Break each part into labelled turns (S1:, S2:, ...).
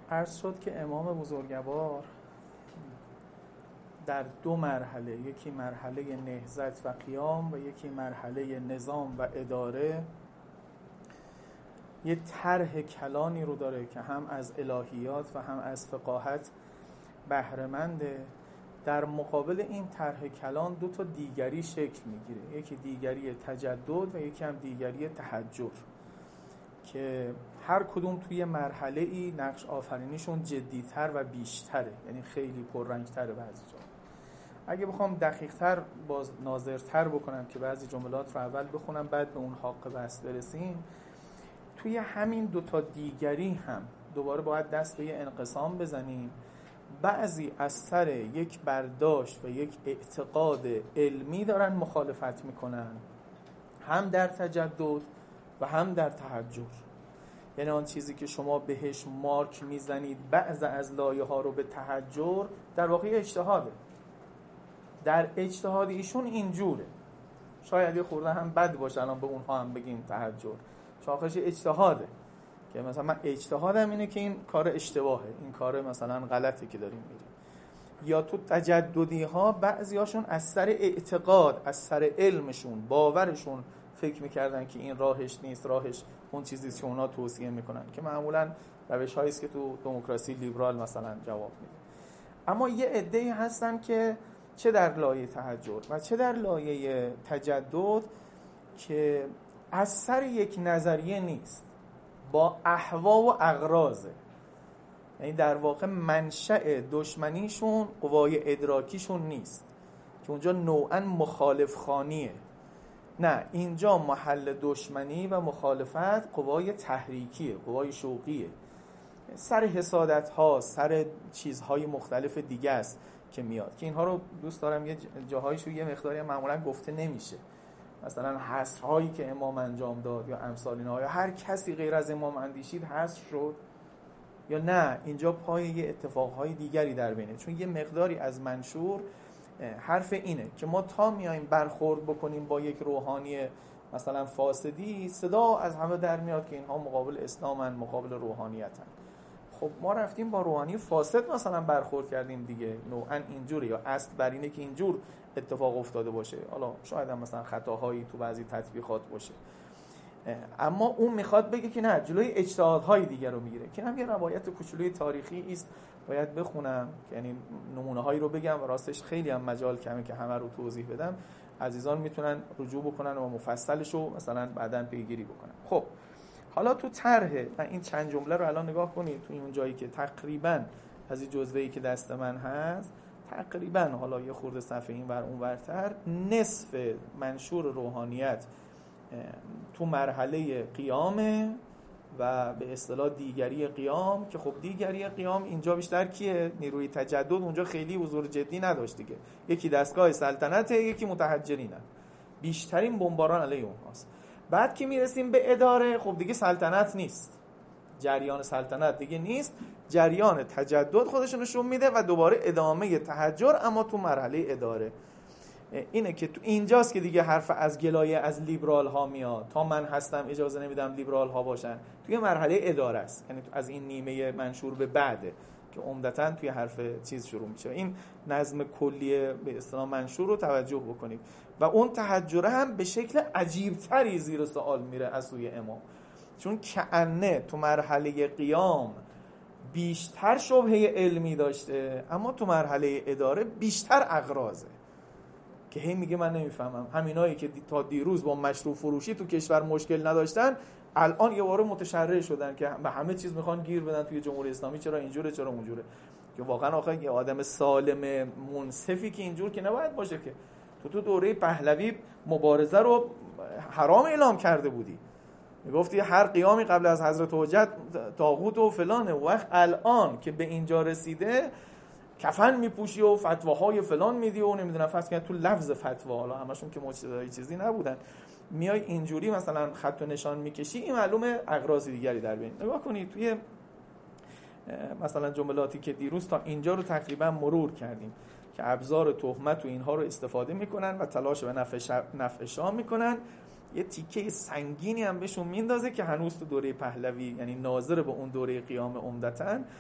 S1: عرض شد که امام بزرگوار در دو مرحله، یکی مرحله نهضت و قیام و یکی مرحله نظام و اداره، یه طرح کلانی رو داره که هم از الهیات و هم از فقاهت بهره‌منده. در مقابل این طرح کلان دو تا دیگری شکل میگیره، یکی دیگری تجدد و یکی هم دیگری تحجر، که هر کدوم توی مرحله ای نقش آفرینیشون جدی‌تر و بیشتره، یعنی خیلی پررنگ‌تره. بعضی جا اگه بخوام دقیق‌تر باز ناظرتر بکنم که بعضی جملات رو اول بخونم بعد به اون حق بحث برسیم، توی همین دوتا دیگری هم دوباره باید دست به یه انقسام بزنیم. بعضی از سر یک برداشت و یک اعتقاد علمی دارن مخالفت میکنن، هم در تجدد و هم در تحجر. یعنی آن چیزی که شما بهش مارک میزنید بعض از لایه ها رو به تحجر، در واقع اجتهاده. در اجتهاد ایشون اینجوره، شاید یه خورده هم بد باشه الان به اونها هم بگیم تحجر، چاخش اجتهاده که مثلا من اجتهادم اینه که این کار اشتباهه، این کار مثلا غلطه که داریم میریم. یا تو تجددی ها بعضی هاشون از سر اعتقاد، از سر علمشون، باورشون فکر میکردن که این راهش نیست، راهش اون چیزی که اونا توصیه میکنن، که معمولا روش هایی است که تو دموکراسی لیبرال مثلا جواب میده. اما یه عده‌ای هستن که چه در لایه تحجر و چه در لایه تجدد که از سر یک نظریه نیست، با اهوا و اغراضه. یعنی در واقع منشأ دشمنیشون قوای ادراکیشون نیست که اونجا نوعاً مخالف خانیه، نه، اینجا محل دشمنی و مخالفت قوای تحریکیه، قوای شوقیه، سر حسادت ها، سر چیزهای مختلف دیگه است که میاد، که اینها رو دوست دارم یه جاهایشو یه مقداری معمولا گفته نمیشه، مثلا حصرهایی که امام انجام داد یا امثال اینها، یا هر کسی غیر از امام اندیشید حصر شد، یا نه اینجا پای یه اتفاقهای دیگری در بینه. چون یه مقداری از منشور حرف اینه که ما تا میایم برخورد بکنیم با یک روحانی مثلا فاسدی، صدا از همه در میاد که اینها مقابل اسلامن، مقابل روحانیتن. خب ما رفتیم با روحانی فاسد مثلا برخورد کردیم دیگه، نوعا اینجوره، یا اصل بر اینه که اینجور اتفاق افتاده باشه، حالا شاید هم مثلا خطاهایی تو بعضی تطبیقات باشه، اما اون میخواد بگه که نه، جلوی اجتهادهای دیگه رو میگیره. که هم یه روایت کوچولوی تاریخی است، باید بخونم، یعنی نمونه هایی رو بگم و راستش خیلی هم مجال کمه که همه رو توضیح بدم، عزیزان میتونن رجوع بکنن و مفصلش رو مثلا بعداً پیگیری بکنن. خب حالا تو طرح این چند جمله رو الان نگاه کنید، تو اون جایی که تقریباً از این جزوه‌ای که دست من هست، تقریباً حالا یه خورده صفحه این ور اون ورتر، نصف منشور روحانیت تو مرحله قیامه و به اصطلاح دیگری قیام، که خب دیگری قیام اینجا بیشتر کیه؟ نیروی تجدد اونجا خیلی حضور جدی نداشت دیگه، یکی دستگاه سلطنته، یکی متحجرینه، بیشترین بمباران علیه اونهاست. بعد که میرسیم به اداره، خب دیگه سلطنت نیست، جریان سلطنت دیگه نیست، جریان تجدد خودش نشون میده و دوباره ادامه تحجر، اما تو مرحله اداره. اینه که تو اینجاست که دیگه حرف از گلایه از لیبرال ها میاد، تا من هستم اجازه نمیدم لیبرال ها باشن، توی مرحله اداره است، یعنی از این نیمه منشور به بعده که عمدتاً توی حرف چیز شروع میشه. این نظم کلی به اصطلاح منشور رو توجه بکنید. و اون تحجره هم به شکل عجیبتری زیر سوال میره از سوی امام، چون کأنه تو مرحله قیام بیشتر شبهه علمی داشته، اما تو مرحله اداره بیشتر اغراضه، که هی میگه من نمیفهمم، همینایی که تا دیروز با مشروع فروشی تو کشور مشکل نداشتن الان یه باره متشرع شدن که به همه چیز میخوان گیر بدن توی جمهوری اسلامی، چرا اینجوره چرا اونجوره. که واقعا آخه یه آدم سالم منصفی که اینجور که نباید باشه، که تو دوره پهلوی مبارزه رو حرام اعلام کرده بودی، میگفتی هر قیامی قبل از حضرت حجت طاغوت و فلانه، و وقت الان که به اینجا رسیده کفن میپوشی و فتواهای فلان میدی و نمیدونم، فرض کن تو لفظ فتوا، حالا همشون که مجتهدای چیزی نبودن، میای اینجوری مثلا خط و نشان میکشی، این معلومه اغراض دیگری در بین. نگاه کنید توی مثلا جملاتی که دیروز تا اینجا رو تقریبا مرور کردیم که ابزار تهمت و اینها رو استفاده میکنن و تلاش به نفع شاه میکنن، یه تیکه سنگینی هم بهشون میندازه که هنوز تو دوره پهلوی، یعنی ناظر به اون دوره قیام عمدتاً،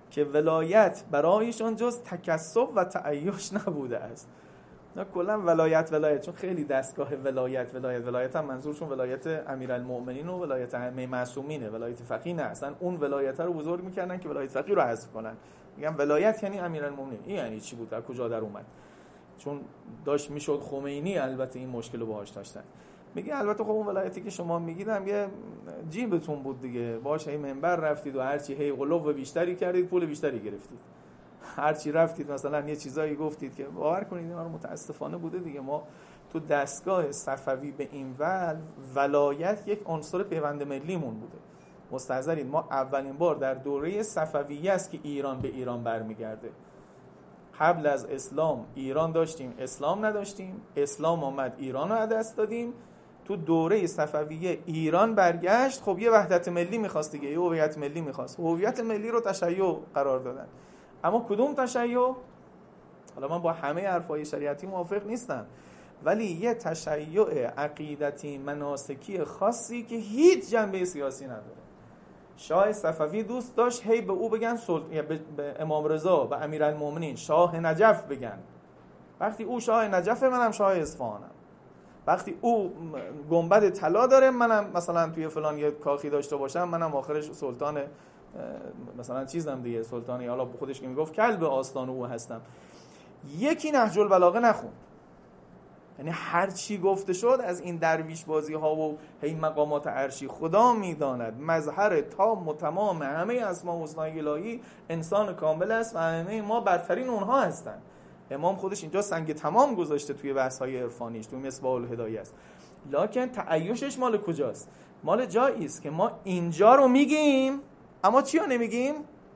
S1: که ولایت برایشان جز تکسب و تعیش نبوده است. نه کلا ولایت چون خیلی دستگاه ولایت هم منظورشون ولایت امیرالمؤمنین و ولایت ائمه معصومینه، ولایت فقیه نه. اصلا اون ولایت رو بزرگ میکردن که ولایت فقیه رو حذف کنن. میگم ولایت یعنی امیرالمؤمنین. این یعنی چی بود؟ از کجا در اومد؟ چون داشت میشد خمینی البته این مشکل رو باهاش داشتن. میگه البته خب اون ولایتی که شما میگید هم یه جیبتون بود دیگه، باهاش هی منبر رفتید و هرچی هی غلو بیشتری کردید، پول بیشتری گرفتید. هرچی رفتید مثلا یه چیزایی گفتید که باور کنید اینا رو متاسفانه بوده دیگه. ما تو دستگاه صفوی به این ولایت یک عنصر پیوند ملیمون بوده. مستحضرید ما اولین بار در دوره صفویه است که ایران به ایران برمیگرده. قبل از اسلام ایران داشتیم، اسلام نداشتیم، اسلام آمد ایران رو از دست دادیم. تو دوره صفویه ایران برگشت. خب یه وحدت ملی می‌خواست دیگه، یه هویت ملی می‌خواست. هویت ملی رو تشیع قرار دادن. اما کدوم تشیع؟ حالا من با همه حرفای شریعتی موافق نیستم، ولی یه تشیع عقیدتی مناسکی خاصی که هیچ جنبه سیاسی نداره. شاه صفوی دوست داشت هی به او بگن به امام رضا و امیرالمؤمنین شاه نجف بگن. وقتی او شاه نجفه منم شاه اصفهانم. وقتی او گنبد طلا داره منم مثلا توی فلان یه کاخی داشته باشم منم آخرش سلطان مثلا چیزم دیگه، سلطانی حالا خودش که میگفت کلب آستان او هستم. یکی نهج البلاغه نخوند. یعنی هر چی گفته شد از این درویش بازی ها و هی مقامات عرشی، خدا میداند مظهر تام و تمام همه اسماء و حسنای الهی انسان کامل است و همه ما برترین اونها هستند. امام خودش اینجا سنگ تمام گذاشته توی بحث های عرفانیش، توی مصباح الهدایه است. لکن تعیشش مال کجاست؟ مال جایی است که ما اینجا رو میگیم اما چی رو نمیگیم؟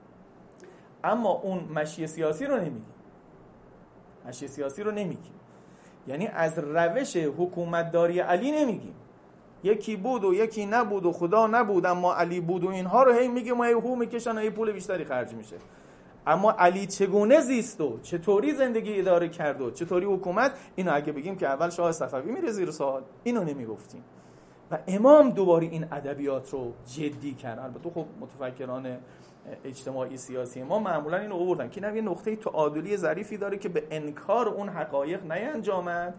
S1: اما اون مشی سیاسی رو نمیگیم. مشی سیاسی رو نمیگیم. یعنی از روش حکومتداری علی نمیگیم. یکی بود و یکی نبود و خدا نبود اما علی بود و اینها رو هی میگیم و هی هو میکشن و هی پول بیشتری خرج میشه. اما علی چگونه زیست و چطوری زندگی اداره کرد و چطوری حکومت، اینو اگه بگیم که اول شاه صفوی میره زیر سوال. اینو نمیگفتیم. و امام دوباره این ادبیات رو جدی کرد. البته خب متفکران اجتماعی سیاسی ما معمولا اینو آوردن که این یه نقطه تعادلی ظریفی داره که به انکار اون حقایق نینجامد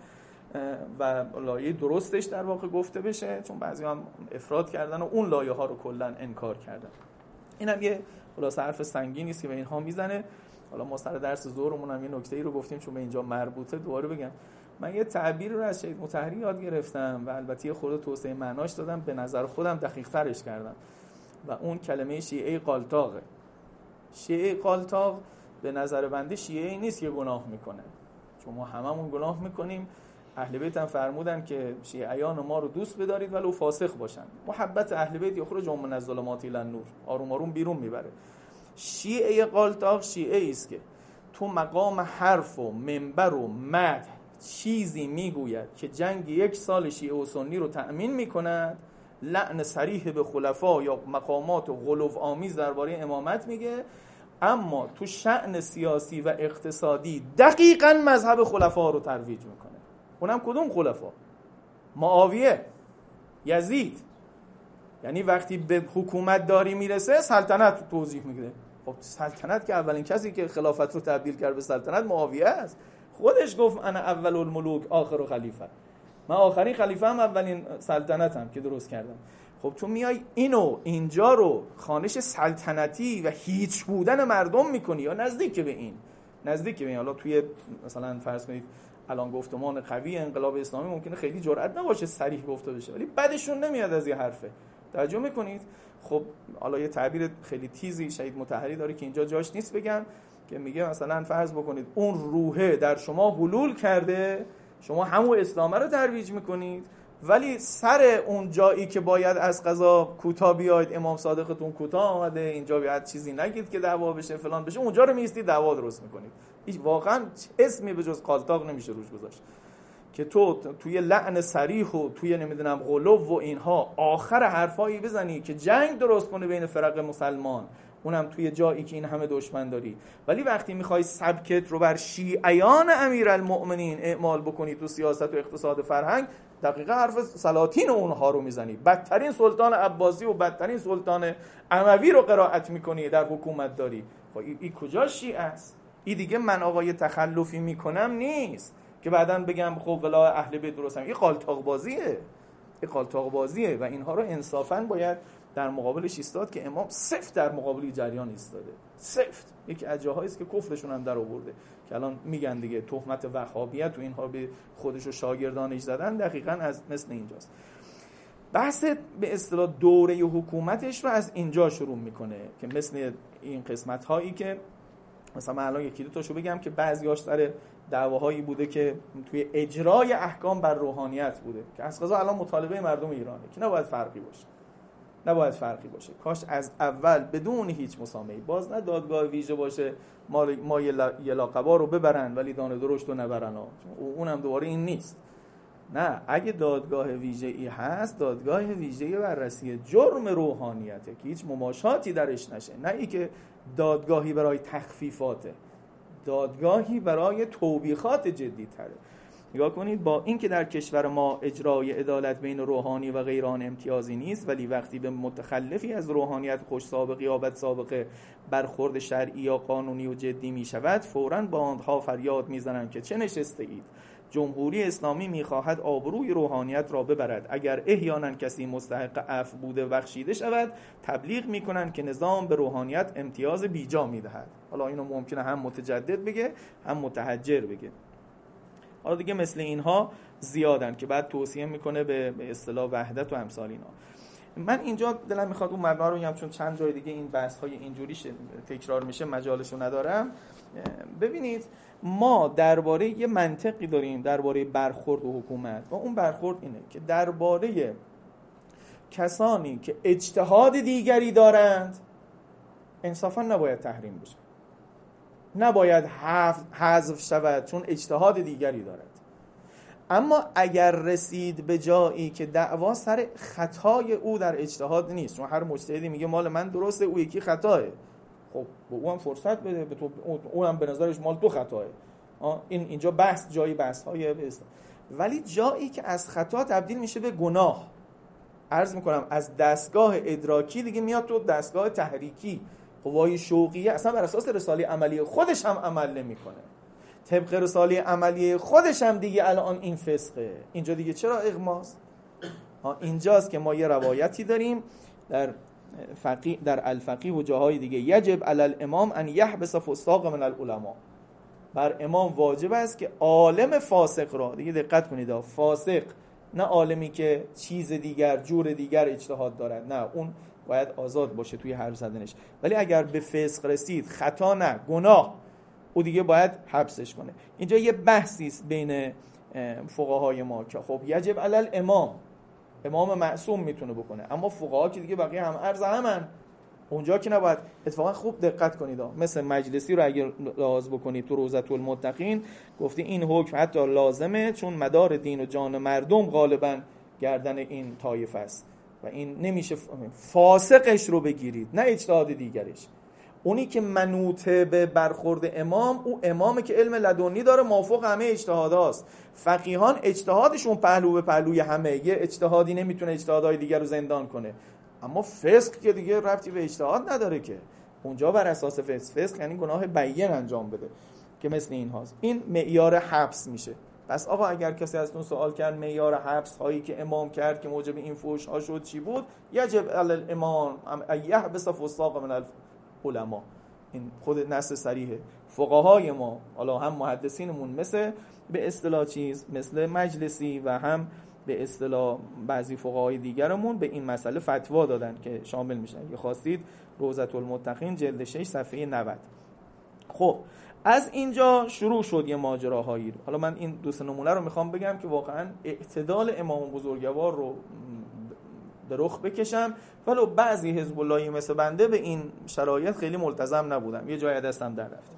S1: و لایه درستش در واقع گفته بشه، چون بعضی هم افراد کردن و اون لایه ها رو کلا انکار کردن. اینم یه خلاصه حرف سنگینی است که به اینها میزنه. حالا ما سر درس ظهرمون هم یه نکته‌ای رو گفتیم چون به اینجا مربوطه، دوباره بگم. من یه تعبیر رو از شهید مطهری یاد گرفتم و البته یه خورده توسعه معناش دادم، به نظر خودم دقیق‌ترش کردم و اون کلمه شیعه قالتاقه. شیعه قالتاق به نظر بنده شیعه نیست که گناه میکنه، چون ما هممون گناه میکنیم. اهل بیت هم فرمودن که شیعیان ما رو دوست بدارید ولو فاسق باشن. محبت اهل بیت یخرجهم من الظلمات الی النور، آروم آروم بیرون میبره. شیعه قالتاق شیعه است که تو مقام حرف و منبر و مدح چیزی میگوید که جنگ 1 سال شیعه و سنی رو تأمین میکند، لعن صریح به خلفا یا مقامات و غلو آمیز درباره امامت میگه، اما تو شأن سیاسی و اقتصادی دقیقاً مذهب خلفا رو ترویج میکنه. اونم کدوم خلفا؟ معاویه، یزید. یعنی وقتی به حکومت داری میرسه سلطنت توضیح میگه. خب سلطنت که اولین کسی که خلافت رو تبدیل کرد به سلطنت معاویه است. خودش گفت انا اول الملوک آخر خلیفه، من آخرین خلیفه هم اولین سلطنتم که درست کردم. خب تو میای اینو اینجا رو خوانش سلطنتی و هیچ بودن مردم میکنی یا نزدیک به این. حالا توی مثلا فرض کنید الان گفتمان قوی انقلاب اسلامی ممکنه خیلی جرئت نباشه صریح گفته بشه، ولی بعدشون نمیاد از یه حرفه. توجه میکنید؟ خب حالا یه تعبیر خیلی تیزی شهید مطهری داره که اینجا جاش نیست بگم، که میگه مثلا فرض بکنید اون روحه در شما حلول کرده، شما همون اسلام رو ترویج میکنید، ولی سر اون جایی که باید از قضا کوتاه بیاید، امام صادقتون کوتاه آمده، اینجا باید چیزی نگید که دعوا بشه فلان بشه، اونجا رو میستید دعوا درست میکنید. هیچ واقعا اسمی به جز قالتاق نمیشه روش گذاشت که تو توی لعن صریح و توی نمیدونم غلو و اینها آخر حرفایی بزنی که جنگ درست کنه بین فرق مسلمان، اونم توی جایی که این همه دشمن داری. ولی وقتی میخوای سبکت رو بر شیعیان امیرالمؤمنین اعمال بکنی تو سیاست و اقتصاد فرهنگ، دقیقا حرف سلاطین اونها رو میزنی. بدترین سلطان عباسی و بدترین سلطان اموی رو قرائت میکنی در حکومت داری. این کجا شیعه است؟ این دیگه من آقای تخلفی میکنم نیست که بعداً بگم خب ولا اهل بیت درستم. این قالتاق بازیه و اینها رو انصافاً باید در مقابلش ایستاد که امام سفت در مقابل جریان ایستاده. سفت یکی از جاهایی است که کفرشون هم در آورده که الان میگن دیگه تهمت وهابیت و اینها به خودش و شاگردانش زدن، دقیقاً از مثل اینجاست. بحث به اصطلاح دوره حکومتش رو از اینجا شروع میکنه که مثل این قسمت هایی که مثلا من الان یکی دو تاشو بگم که بعضیاش سر دعواهایی بوده که توی اجرای احکام بر روحانیت بوده که از قضا الان مطالبه مردم ایرانه که نباید فرقی باشه. کاش از اول بدون هیچ مسامحه‌ای، باز نه دادگاه ویژه باشه ما یه لاقبا رو ببرن ولی دانه درشت رو نبرن، اونم دوباره این نیست. نه، اگه دادگاه ویژه‌ای هست، دادگاه ویژه بررسی جرم روحانیته که هیچ مماشاتی درش نشه، نه ای که دادگاهی برای تخفیفاته، دادگاهی برای توبیخات جدی تره. نگاه کنید، با این که در کشور ما اجرای عدالت بین روحانی و غیران امتیازی نیست، ولی وقتی به متخلفی از روحانیت خوش سابقه یا بد سابقه برخورد شرعی یا قانونی و جدی می شود، فوراً با آنها فریاد می زنند که چه نشسته اید؟ جمهوری اسلامی می‌خواهد آبروی روحانیت را ببرد. اگر احیانا کسی مستحق عفو بوده بخشیده شود، تبلیغ می‌کنند که نظام به روحانیت امتیاز بیجا می‌دهد. حالا اینو ممکنه هم متجدد بگه هم متحجر بگه. حالا دیگه مثل اینها زیادن که بعد توصیه میکنه به اصطلاح وحدت و امثال اینا. من اینجا دلم میخواد اون مبنا رو بگم چون چند جای دیگه این بحث‌های اینجوری تکرار میشه، مجالشو ندارم. ببینید، ما درباره یه منطقی داریم درباره برخورد و حکومت و اون برخورد اینه که درباره کسانی که اجتهاد دیگری دارند انصافا نباید تحریم بشه، نباید حذف شود چون اجتهاد دیگری دارد. اما اگر رسید به جایی که دعوا سر خطای او در اجتهاد نیست، چون هر مجتهدی میگه مال من درسته او یکی خطاه، خب به او هم فرصت بده، به تو او هم به نظرش مال تو خطاه. اینجا بحث جایی بحث‌های ولی جایی که از خطا تبدیل میشه به گناه، عرض میکنم از دستگاه ادراکی دیگه میاد تو دستگاه تحریکی، قوای شوقیه اصلا بر اساس رساله عملی خودش هم عمل نمیکنه، طبق رساله عملی خودش هم دیگه الان این فسقه. اینجا دیگه چرا اغماست؟ اینجاست که ما یه روایتی داریم در الفقیه و جاهای دیگه، یجب علی الامام ان یحبس فساق من العلماء، بر امام واجب است که عالم فاسق را، دیگه دقت کنید، فاسق نه عالمی که چیز دیگر جور دیگر اجتهاد دارد، نه، اون باید آزاد باشه توی حرف زدنش، ولی اگر به فسق رسید، خطا نه گناه، او دیگه باید حبسش کنه. اینجا یه بحثی است بین فقهای ما که خب یجب علی الامام، امام معصوم میتونه بکنه، اما فقها که دیگه بقیه هم عرض همن، اونجا که نباید. اتفاقا خوب دقت کنید، مثل مجلسی رو اگر لحاظ بکنید تو روضة المتقین گفته این حکم حتی لازمه چون مدار دین و جان مردم غالبا گردن این طایفه است و این نمیشه فاسقش رو بگیرید، نه اجتهاد دیگرش. اونی که منوط به برخورد امام، او امامه که علم لدنی داره، موافق همه اجتهاداست. فقیهان اجتهادشون پهلو به پهلوی همه، یه اجتهادی نمیتونه اجتهادهای دیگر رو زندان کنه، اما فسق که دیگه ربطی به اجتهاد نداره که، اونجا بر اساس فسق یعنی گناه بیان انجام بده که مثل این هاست. این معیار حبس میشه. پس آقا اگر کسی ازتون سوال کرد معیار حبس هایی که امام کرد که موجب این فحش ها شد چی بود، یجب علی الامام یحبس فساق من العلماء، این خود نص صریحه. فقهای ما، حالا هم محدثینمون مثل به اصطلاح مثل مجلسی و هم به اصطلاح بعضی فقهای دیگرمون به این مسئله فتوا دادن که شامل میشن. اگه خواستید روضة المتقین جلد 6 صفحه 90. خب از اینجا شروع شد یه ماجراهایی. حالا من این دو سه نمونه رو میخوام بگم که واقعا اعتدال امام بزرگوار رو به رخ بکشم، ولو بعضی حزب اللهی مثل بنده به این شرایط خیلی ملتزم نبودم، یه جای دستم در رفت.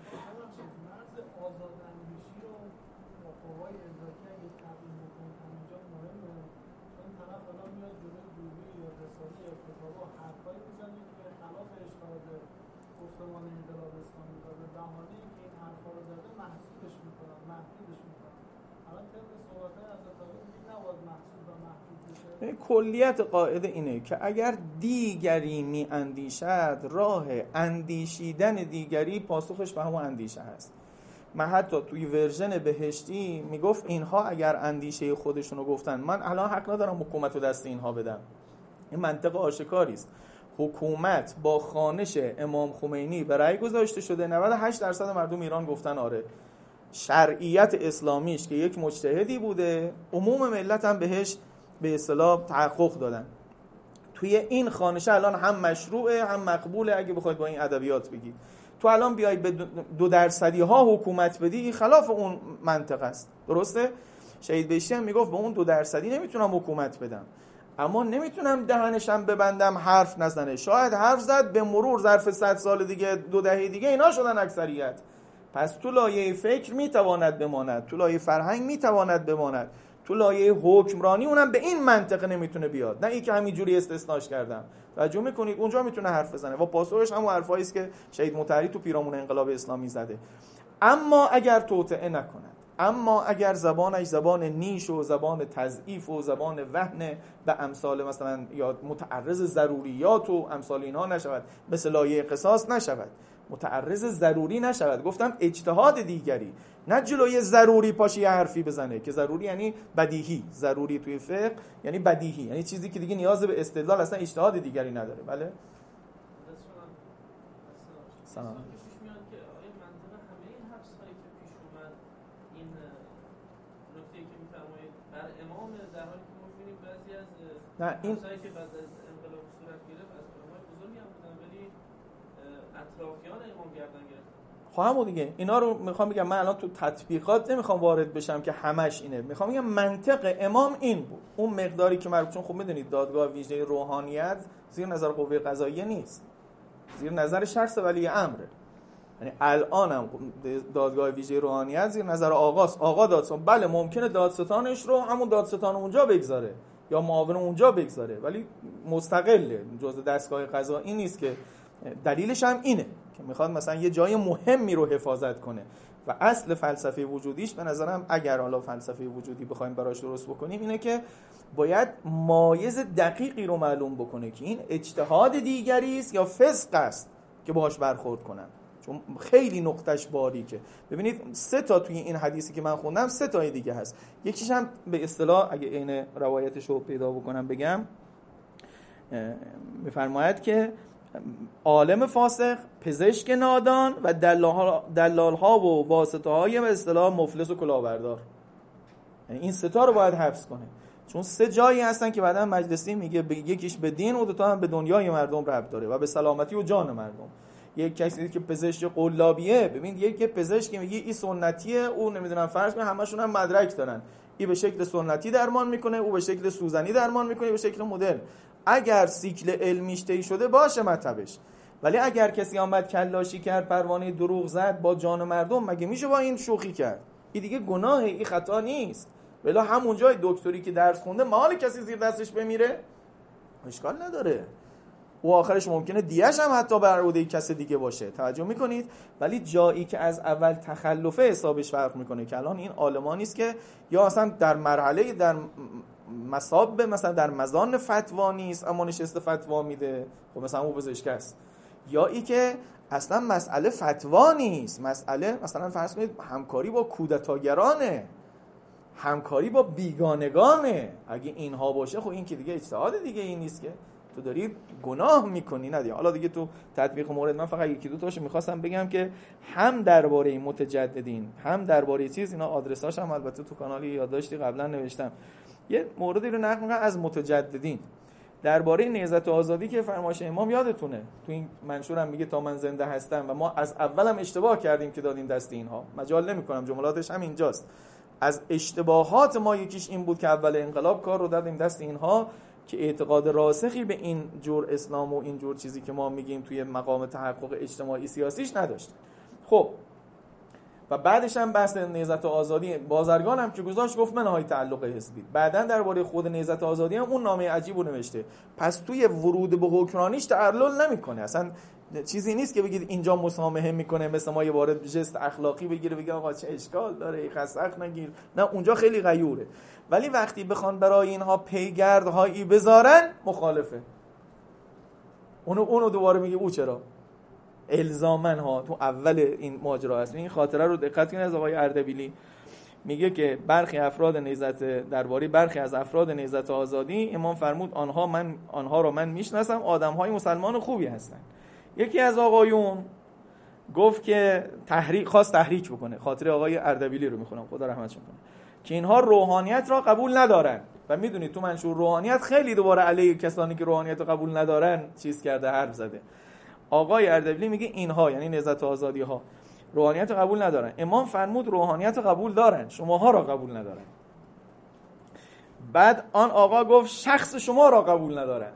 S1: کلیت قاعده اینه که اگر دیگری می اندیشد، راه اندیشیدن دیگری پاسخش به همون اندیشه هست. من حتی توی ورژن بهشتی میگفت اینها اگر اندیشه خودشونو گفتن، من الان حق ندارم حکومت رو دست اینها بدم. این منطق آشکاری است. حکومت با خوانش امام خمینی به رأی گذاشته شده، 98% مردم ایران گفتن آره. شرعیت اسلامیش که یک مجتهدی بوده، عموم ملت هم بهش به اصطلاح تحقق دادن. توی این خوانشه الان هم مشروعه هم مقبوله. اگه بخواید با این ادبیات بگید، تو الان بیای به 2% ها حکومت بدی، خلاف اون منطق است. درسته؟ شهید بهشتی هم میگفت به اون 2% نمیتونم حکومت بدم، اما نمیتونم دهنشم ببندم حرف نزنه. شاید حرف زد، به مرور ظرف 100 سال دیگه، 2 دهه دیگه اینا شدن اکثریت. پس تو لایه فکر میتواند بماند، تو لایه فرهنگ میتواند بماند، تو لایه حکمرانی اونم به این منطق نمیتونه بیاد. نه این که همینجوری استثناش کردم. توجه میکنید اونجا میتونه حرف بزنه و پاسخش همون حرفایی است که شهید مطهری تو پیرامون انقلاب اسلامی زده. اما اگر توطئه نکند، اما اگر زبانش زبان نیش و زبان تضعیف و زبان وهن به امثال مثلا یا متعرض ضروریات و امثال اینها نشود، مثل لایه قصاص نشود، متعرض ضروری نشود. گفتم اجتهاد دیگری، نه جلوی ضروری پاشی یه حرفی بزنه که ضروری یعنی بدیهی. ضروری توی فقه یعنی بدیهی، یعنی چیزی که دیگه نیاز به استدلال، اصلا اجتهاد دیگری نداره. بله سلام. نه این
S2: مسائلی که بعد از انقلاب صورت گرفت از علمای بزرگی هم بودن، ولی اطرافیان امام گردن گرفتن.
S1: خب همون دیگه اینا رو میخوام بگم. من الان تو تطبیقات نمیخوام وارد بشم که همش اینه. میخوام بگم منطق امام این بود. اون مقداری که مربوط، چون خب میدونید دادگاه ویژه روحانیت زیر نظر قوه قضاییه نیست، زیر نظر شخص ولی امره. یعنی الان هم دادگاه ویژه روحانیت زیر نظر آقاست. آقا دادستان، بله ممکنه دادستانش رو همون دادستان اونجا بگذاره یا معاون اونجا بگذاره، ولی مستقله، جزء دستگاه قضایی نیست. که دلیلش هم اینه که میخواد مثلا یه جای مهمی رو حفاظت کنه و اصل فلسفه وجودیش به نظرم، اگر حالا فلسفه وجودی بخوایم براش درست بکنیم، اینه که باید مایز دقیقی رو معلوم بکنه که این اجتهاد دیگری است یا فسق است که باهاش برخورد کنن. چون خیلی نقطش باریکه. ببینید 3 تا توی این حدیثی که من خوندم 3 تای دیگه هست. یکیش هم به اصطلاح اگه عین روایتش رو پیدا بکنم بگم، میفرماید که عالم فاسق، پزشک نادان و دلال‌ها و واسطه‌های به اصطلاح مفلس و کلاهبردار. یعنی این 3 تا رو باید حفظ کنه، چون 3 جایی هستن که بعداً مجلسی میگه یکیش به دین و 2 تا هم به دنیای مردم ربط داره و به سلامتی و جان مردم. یک کسی که پزشک قلابیه، ببین یک پزشک میگه این سنتیه، او نمیدونم فرض کنه همشون هم مدرک دارن، این به شکل سنتی درمان میکنه، او به شکل سوزنی درمان میکنه، به شکل مدرن. اگر سیکل علمیش طی شده باشه مطلبش، ولی اگر کسی آمد کلاشی کرد، پروانه دروغ زد با جان مردم، مگه میشه با این شوخی کرد؟ این دیگه گناهه، این خطا نیست. ولی همون جای دکتری که درس خونده مال کسی زیر دستش بمیره اشکال نداره، و آخرش ممکنه دیش هم حتی بر عهده کس دیگه باشه. توجه میکنید؟ ولی جایی که از اول تخلفه حسابش فرق میکنه، که الان این عالمانی است که یا اصلا در مرحله در مصاب مثلا در مزان فتوا نیست اما نشسته فتوا میده، خب مثلا اون پزشک است، یا ای که اصلا مسئله فتوا نیست، مسئله مثلا فرض کنید همکاری با کودتاگرانه، همکاری با بیگانگانه. اگه اینها باشه خب این که دیگه اجتهاد دیگه این نیست که تو داری گناه میکنی. ندیگه. حالا دیگه تو تطبیق مورد من فقط 1-2 تاشو میخواستم بگم که هم درباره متجددین هم درباره چیز، اینا آدرساش هم البته تو کانالی یادداشتی قبلا نوشتم. یه موردی رو نقل میکنم از متجددین درباره نهضت آزادی که فرمایش امام یادتونه تو این منشورم میگه تا من زنده هستم، و ما از اولم اشتباه کردیم که دادیم دست اینها. مجال نمیکنم، جملاتش هم اینجاست. از اشتباهات ما یکیش این بود که اول انقلاب کار رو دادیم دست اینها که اعتقاد راسخی به این جور اسلام و این جور چیزی که ما میگیم توی مقام تحقق اجتماعی سیاسیش نداشت. خب و بعدش هم بحث نهضت آزادی بازرگان هم که گذاشت، گفت منهای تعلق حزبی. بعداً درباره خود نهضت آزادی هم اون نامه عجیبو نوشته. پس توی ورود به حکمرانیش تعلل نمیکنه، اصلا چیزی نیست که بگید اینجا مسامحه میکنه مثل ما یه وارد جست اخلاقی بگیره بگه آقا چه اشکال داره خسخ نگیر، نه اونجا خیلی غیوره. ولی وقتی بخوان برای اینها پیگردهایی بذارن مخالفه. اونو دوباره میگه او چرا الزامن ها تو اول این ماجرا هست. این خاطره رو دقت کنید از آقای اردبیلی، میگه که برخی افراد نهضت درباره برخی از افراد نهضت آزادی امام فرمود آنها را من میشناسم، آدم‌های مسلمان خوبی هستند. یکی از آقایون گفت که خواست تحریک بکنه، خاطر آقای اردبیلی رو میخونم خدا رحمتشون کنه، که اینها روحانیت را قبول ندارن. و میدونید تو منشور روحانیت خیلی دوباره علیه کسانی که روحانیت رو قبول ندارن چیز کرده، حرف زده. آقای اردبیلی میگه اینها یعنی نهضت آزادی ها روحانیت رو قبول ندارن. امام فرمود روحانیت رو قبول دارن، شماها را قبول ندارن. بعد آن آقا گفت شخص شما را قبول ندارن.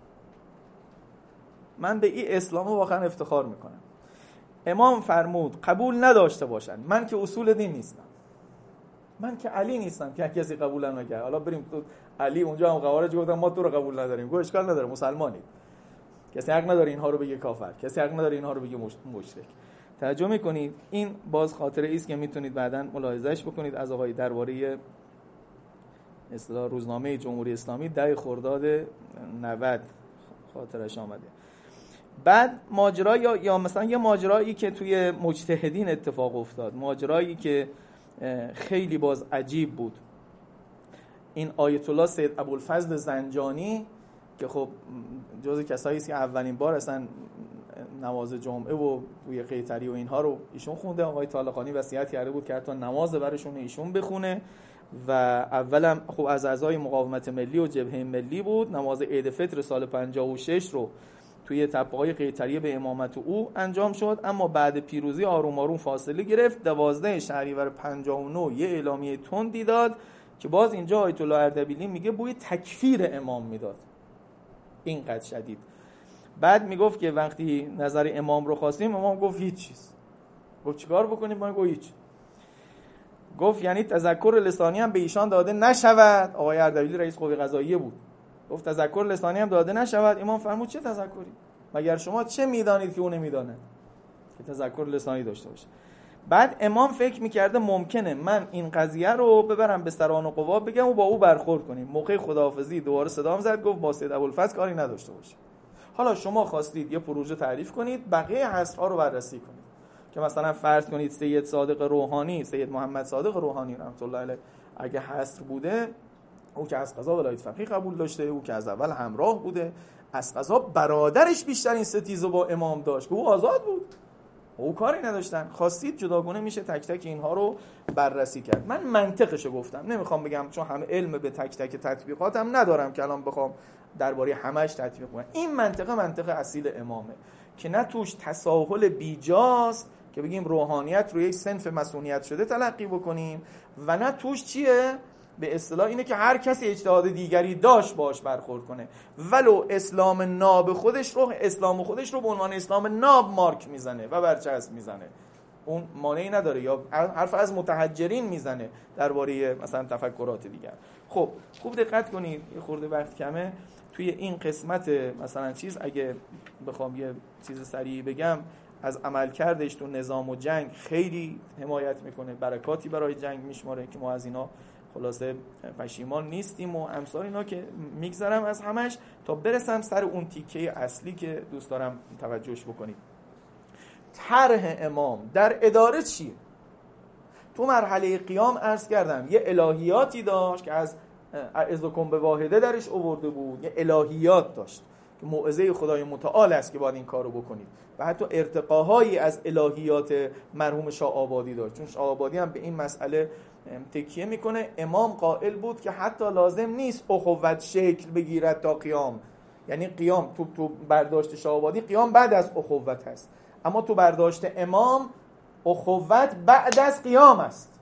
S1: من به این اسلام واقعا افتخار میکنم. امام فرمود قبول نداشته باشن. من که اصول دین نیستم، من که علی نیستم که کسی قبول نکنه. حالا بریم تو علی، اونجا هم خوارج گفتن ما تو رو قبول نداریم. گفت اشکال نداره، مسلمانی، کسی حق نداره اینها رو بگه کافر، کسی حق نداره اینها رو بگه مشرک. توجه میکنید؟ این باز خاطره است که میتونید بعداً ملاحظهش بکنید از آقای درباره اصطلاح روزنامه جمهوری اسلامی 10 خرداد 90 خاطرش آمده. بعد ماجرا یا مثلا یه ماجرایی که توی مجتهدین اتفاق افتاد، ماجرایی که خیلی باز عجیب بود. این آیت الله سید ابوالفضل زنجانی که خب جزو کسایی است که اولین بار اصلا نماز جمعه و توی قیطری و اینها رو ایشون خونده. آقای طالقانی وصیت کرده بود که حتی نماز براشون ایشون بخونه و اولم خب از اعضای مقاومت ملی و جبهه ملی بود. نماز عید فطر سال 56 رو توی تپه‌های قیطریه به امامت او انجام شد، اما بعد پیروزی آروم آروم فاصله گرفت. 12 شهریور 59 یه اعلامیه تندی داد که باز اینجا آیت الله اردبیلی میگه بوی تکفیر امام میداد، اینقدر شدید. بعد میگفت که وقتی نظر امام رو خواستیم، امام گفت هیچ چیز. گفت چیکار بکنیم؟ ما گفت هیچ. گفت یعنی تذکر لسانی هم به ایشان داده نشود. آقای اردبیلی رئیس قوه قضاییه بود. گفت تذکر لسانی هم داده نشود. امام فرمود چه تذکری؟ مگر شما چه میدانید که اون نمیدانه که تذکر لسانی داشته باشه؟ بعد امام فکر میکرده ممکنه من این قضیه رو ببرم به سران و قوا بگم و با او برخورد کنیم. موقع خداحافظی دوباره صدام زد، گفت با سید ابوالفضل کاری نداشته باشه. حالا شما خواستید یه پروژه تعریف کنید، بقیه حذف‌ها رو بررسی کنید. که مثلا فرض کنید سید صادق روحانی، سید محمد صادق روحانی رحمت الله علیه اگه حذف بوده، او که از قضا ولایت فقیه قبول داشته، او که از اول همراه بوده، از قضا برادرش بیشترین ستیزو با امام داشت که او آزاد بود، او کاری نداشتن. خواستید جداگونه میشه تک تک اینها رو بررسی کرد. من منطقشو گفتم، نمیخوام بگم چون همه علم به تک تک تطبیقاتم ندارم که الان بخوام درباره همش تطبیق کنم. این منطقه اصیل امامه که نه توش تساهل بیجاست که بگیم روحانیت رو یک صنف مسئولیت شده تلقی بکنیم، و نه توش چیه به اصطلاح اینه که هر کسی اجتهاد دیگری داشت باش برخورد کنه، ولو اسلام ناب خودش رو به عنوان اسلام ناب مارک میزنه و برچسب میزنه، اون مانعی نداره، یا حرف از متحجرین میزنه درباره مثلا تفکرات دیگر. خب خوب دقت کنید، یه خورده وقت کمه توی این قسمت مثلا چیز، اگه بخوام یه چیز سریع بگم، از عملکردش تو نظام و جنگ خیلی حمایت میکنه، برکاتی برای جنگ میشماره که ما از اینا خلاصه پشیمان نیستیم و امثال اینا که میگذرم از همش تا برسم سر اون تیکه اصلی که دوست دارم توجهش بکنید. طرح امام در اداره چیه؟ تو مرحله قیام عرض کردم یه الهیاتی داشت که از اعزکم به واحده درش آورده بود، یه الهیات داشت که موعظه خدای متعال است که باید این کارو بکنید، و حتی ارتقاهایی از الهیات مرحوم شاه آبادی داشت، چون شاه آبادی هم به این مسئله تکیه میکنه. امام قائل بود که حتی لازم نیست اخوت شکل بگیرد تا قیام، یعنی قیام تو برداشت شاه آبادی قیام بعد از اخوت هست، اما تو برداشت امام اخوت بعد از قیام است.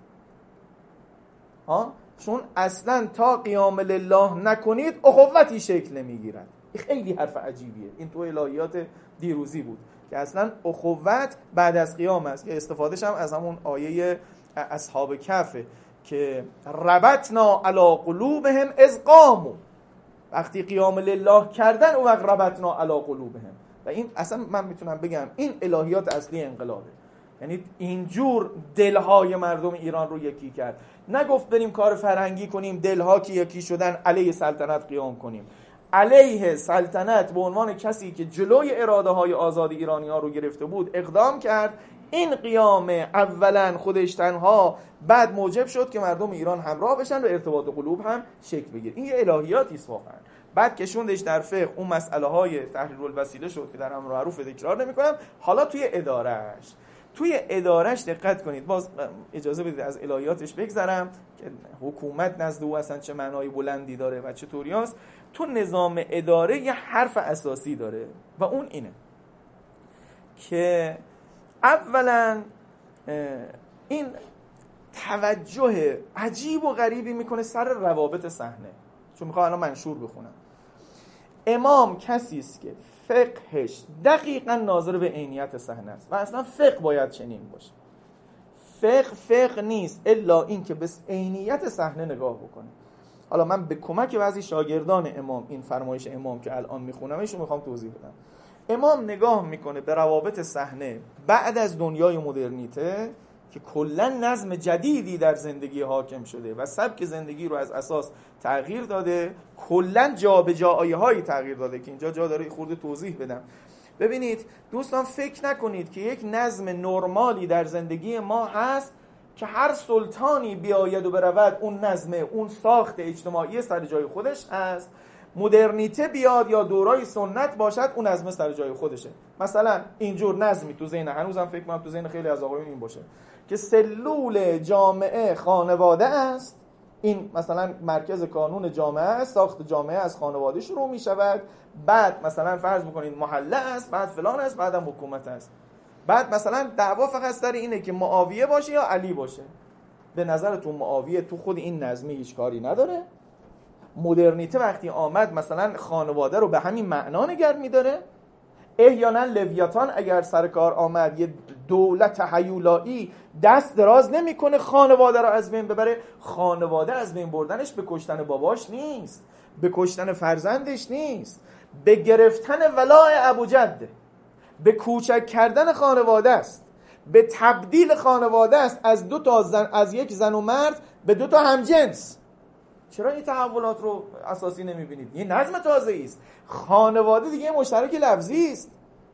S1: چون اصلا تا قیام لله نکنید اخوتی شکل نمیگیرد. خیلی حرف عجیبیه، این تو الهیات دیروزی بود که اصلا اخوت بعد از قیام است، که استفادهش هم از همون آیه اصحاب کهفه که ربطنا علی قلوبهم اذ قاموا، وقتی قیام لله کردن اون وقت ربطنا علی قلوبهم، و این اصلا من میتونم بگم این الهیات اصلی انقلابه. یعنی اینجور دلهای مردم ایران رو یکی کرد. نگفت بریم کار فرهنگی کنیم، دلها که یکی شدن علیه سلطنت قیام کنیم. علیه سلطنت به عنوان کسی که جلوی اراده های آزاد ایرانی ها رو گرفته بود اقدام کرد. این قیام اولا خودش تنها، بعد موجب شد که مردم ایران همراه بشن و ارتباط قلوب هم شکل بگیره. این یه الهیاتی است واقعا. بعد کشوندش در فقه، اون مسئله های تحریر الوسیله شد که در امر معروف تکرار نمی‌کنم. حالا توی ادارهش دقت کنید. باز اجازه بدید از الهیاتش بگذرم که حکومت نزد او اصلا چه معنای بلندی داره و چه طوریاست. تو نظام اداره یه حرف اساسی داره و اون اینه که اولا این توجه عجیب و غریبی میکنه سر روابط صحنه. چون میخوام الان منشور بخونم. امام کسی است که فقهش دقیقاً ناظر به عینیت صحنه است و اصلا فقه باید چنین باشه. فقه نیست الا این که به عینیت صحنه نگاه بکنه. حالا من به کمک بعضی شاگردان امام این فرمایش امام که الان میخونمش رو میخوام توضیح بدم. امام نگاه میکنه به روابط صحنه بعد از دنیای مدرنیته که کلا نظم جدیدی در زندگی حاکم شده و سبک زندگی رو از اساس تغییر داده، کلا جابجایی‌هایی تغییر داده که اینجا جا داره خورده توضیح بدم. ببینید دوستان، فکر نکنید که یک نظم نرمالی در زندگی ما هست که هر سلطانی بیاید و برود اون نظم، اون ساخت اجتماعی سر جای خودش هست. مدرنیته بیاد یا دورای سنت باشد اون نظم سر جای خودشه. مثلا اینجور نظمی تو ذهن، هنوزم فکر کنم تو ذهن خیلی از آقایون این باشه که سلول جامعه خانواده است. این مثلا مرکز کانون جامعه است، ساخت جامعه از خانواده شروع می شود، بعد مثلا فرض بکنید محله است، بعد فلان است، بعدم حکومت است. بعد مثلا دعوا فقط سر اینه که معاویه باشه یا علی باشه. به نظرتون معاویه تو خود این نظمی هیچ کاری نداره؟ مدرنیته وقتی آمد مثلا خانواده رو به همین معنا نگه می‌داره؟ احیانا لویاتان اگر سر کار آمد یه دولت هیولایی دست دراز نمی‌کنه خانواده رو از بین ببره. خانواده از بین بردنش به کشتن باباش نیست، به کشتن فرزندش نیست، به گرفتن ولای ابوجده، به کوچک کردن خانواده است، به تبدیل خانواده است از دو تا زن، از یک زن و مرد به دو تا همجنس. چرا این تحولات رو اساسی نمیبینید؟ یه نظم تازه‌ای است. خانواده دیگه مشترک لفظی است.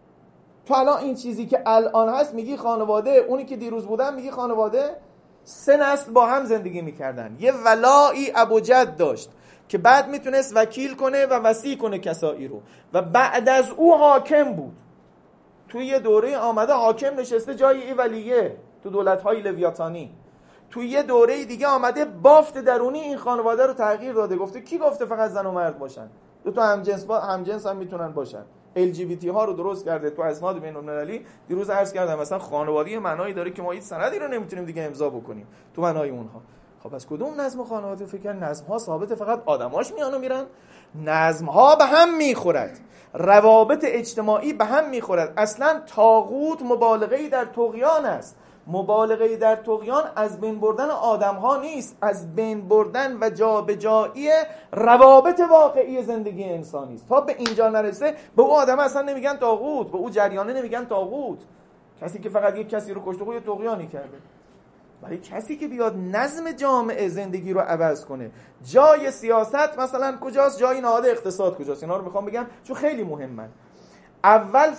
S1: تو الان این چیزی که الان هست میگی خانواده، اونی که دیروز بودن میگی خانواده. 3 نسل با هم زندگی میکردن، یه ولایی ابوجد داشت که بعد میتونست وکیل کنه و وصی کنه کسایی رو و بعد از او حاکم بود. توی یه دوره آمده حاکم نشسته جای این ولیه تو دولت‌های لویاتانی. توی یه دوره دیگه آمده بافت درونی این خانواده رو تغییر داده، گفته کی گفته فقط زن و مرد باشن؟ دو تا همجنس هم میتونن باشن. LGBT ها رو درست کرده تو اسناد بین‌المللی. دیروز عرض کردم مثلا خانواده معنایی داره که ما هیچ سندی رو نمیتونیم دیگه امضا بکنیم تو معنای اونها. خب از کدوم نظم خانواده فکر نظم ها ثابته فقط آدماش میان و میرن؟ نظم ها به هم میخورد، روابط اجتماعی به هم میخورد. اصلا طاغوت مبالغه‌ای در طغیان است. مبالغه در طغیان از بین بردن آدم ها نیست، از بین بردن و جابجایی روابط واقعی زندگی انسانی است. تا به اینجا نرسه به او آدم اصلا نمیگن طاغوت، به او جریانه نمیگن طاغوت. کسی که فقط یک کسی رو کشته خود طغیانی کرده. ولی کسی که بیاد نظم جامعه زندگی رو عوض کنه، جای سیاست مثلا کجاست، جای نهاد اقتصاد کجاست، اینا رو میخوام بگم چون خیلی مهمن. اول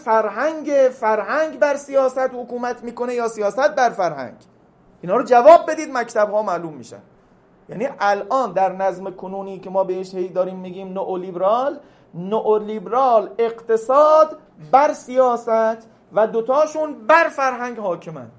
S1: فرهنگ بر سیاست حکومت میکنه یا سیاست بر فرهنگ؟ اینا رو جواب بدید، مکتب ها معلوم میشن. یعنی الان در نظم کنونی که ما بهش هی داریم میگیم نئولیبرال اقتصاد بر سیاست و دوتاشون بر فرهنگ حاکمند.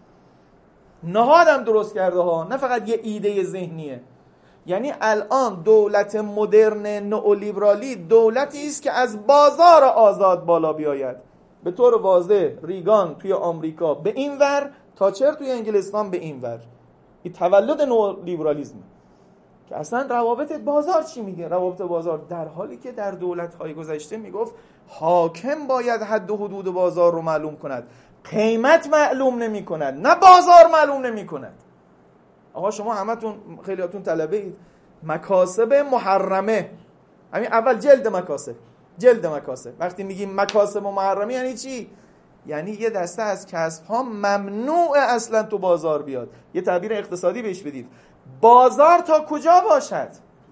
S1: نهادم درست کرده ها، نه فقط یه ایده ذهنیه. یعنی الان دولت مدرن نئولیبرالی دولتی است که از بازار آزاد بالا بیاید. به طور واضح ریگان توی آمریکا به این ور، تاچر توی انگلستان به این ور. این تولد نئولیبرالیسم که اصلا روابط بازار چی میگه؟ روابط بازار در حالی که در دولت‌های گذشته میگفت حاکم باید حد و حدود بازار رو معلوم کند، قیمت معلوم نمی کند، نه بازار معلوم نمی کند. آقا شما همتون خیلیاتون طلبه اید، مکاسب محرمه، همین اول جلد مکاسب جلد مکاسب. وقتی میگیم مکاسب و محرمه یعنی چی؟ یعنی یه دسته از کسب ها ممنوع اصلا تو بازار بیاد. یه تعبیر اقتصادی بهش بدید. بازار تا کجا باشد؟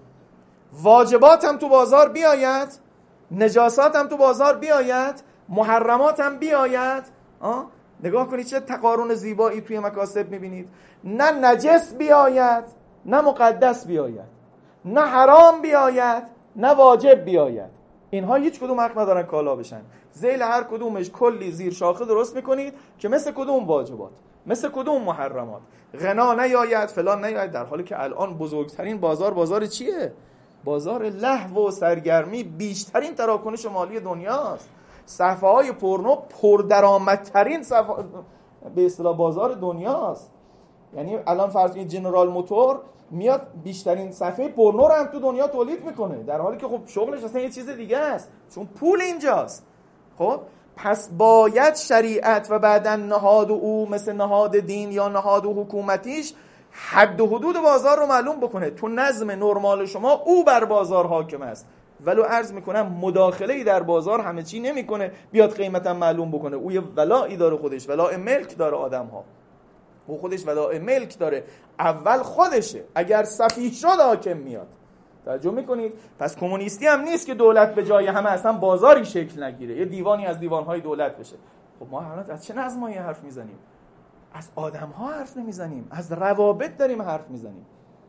S1: واجبات هم تو بازار بیاید، نجاسات هم تو بازار بیاید، محرمات هم بیاید. نگاه کنید چه تقارن زیبایی توی مکاسب میبینید. نه نجس بیاید، نه مقدس بیاید، نه حرام بیاید، نه واجب بیاید. اینها هیچ کدوم حق ندارن کالا بشن. ذیل هر کدومش کلی زیر شاخه درست میکنید که مثل کدوم واجبات، مثل کدوم محرمات، غنا نیاید، فلان نیاید. در حالی که الان بزرگترین بازار چیه؟ بازار لهو و سرگرمی، بیشترین تراکنش مالی دنیاست. صفحه های پورنو پردرآمدترین به اصطلاح بازار دنیاست. یعنی الان فرض کنید جنرال موتور میاد بیشترین صفحه پورنو رو هم تو دنیا تولید میکنه، در حالی که خب شغلش اصلا یه چیز دیگه است، چون پول اینجاست. خب پس باید شریعت و بعدن نهاد او مثل نهاد دین یا نهاد حکومتیش حد و حدود بازار رو معلوم بکنه. تو نظم نرمال شما او بر بازار حاکم است، ولو عرض میکنم مداخله‌ای در بازار همه چی نمیکنه بیاد قیمتم معلوم بکنه. او یه ولایی داره، خودش ولاء ملک داره آدم‌ها، او خودش ولاء ملک داره. اول خودشه، اگر سفیه شد حاکم میاد. توجه میکنید؟ پس کمونیستی هم نیست که دولت به جای همه اصلا بازاری شکل نگیره، یه دیوانی از دیوانهای دولت بشه. خب ما الان از چه نظمایی حرف میزنیم؟ از آدم‌ها حرف نمیزنیم، از روابط داریم حرف میزنیم.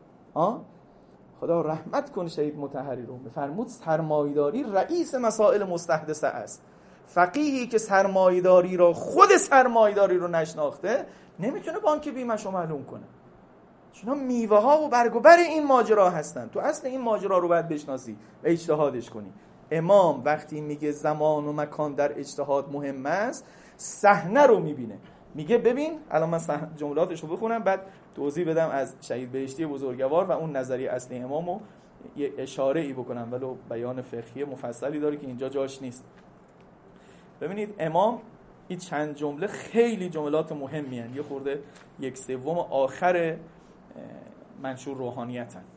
S1: خدا رحمت کن شهید مطهری رو، بفرمود سرمایه‌داری رئیس مسائل مستحدثه است. فقیهی که سرمایه‌داری رو، خود سرمایه‌داری رو نشناخته نمیتونه بانک بیمه‌شو معلوم کنه. چون میوه ها و برگ و بر این ماجرا هستن. تو اصل این ماجرا رو باید بشناسی و اجتهادش کنی. امام وقتی میگه زمان و مکان در اجتهاد مهم است، صحنه رو میبینه. میگه ببین، الان من جملاتش رو بخونم بعد توضیح بدم از شهید بهشتی بزرگوار و اون نظریه اصلی امامو یه اشاره ای بکنم، ولو بیان فقهی مفصلی داره که اینجا جاش نیست. ببینید امام این چند جمله خیلی جملات مهمی هستند، یه خورده 1/3 آخر منشور روحانیت هستند.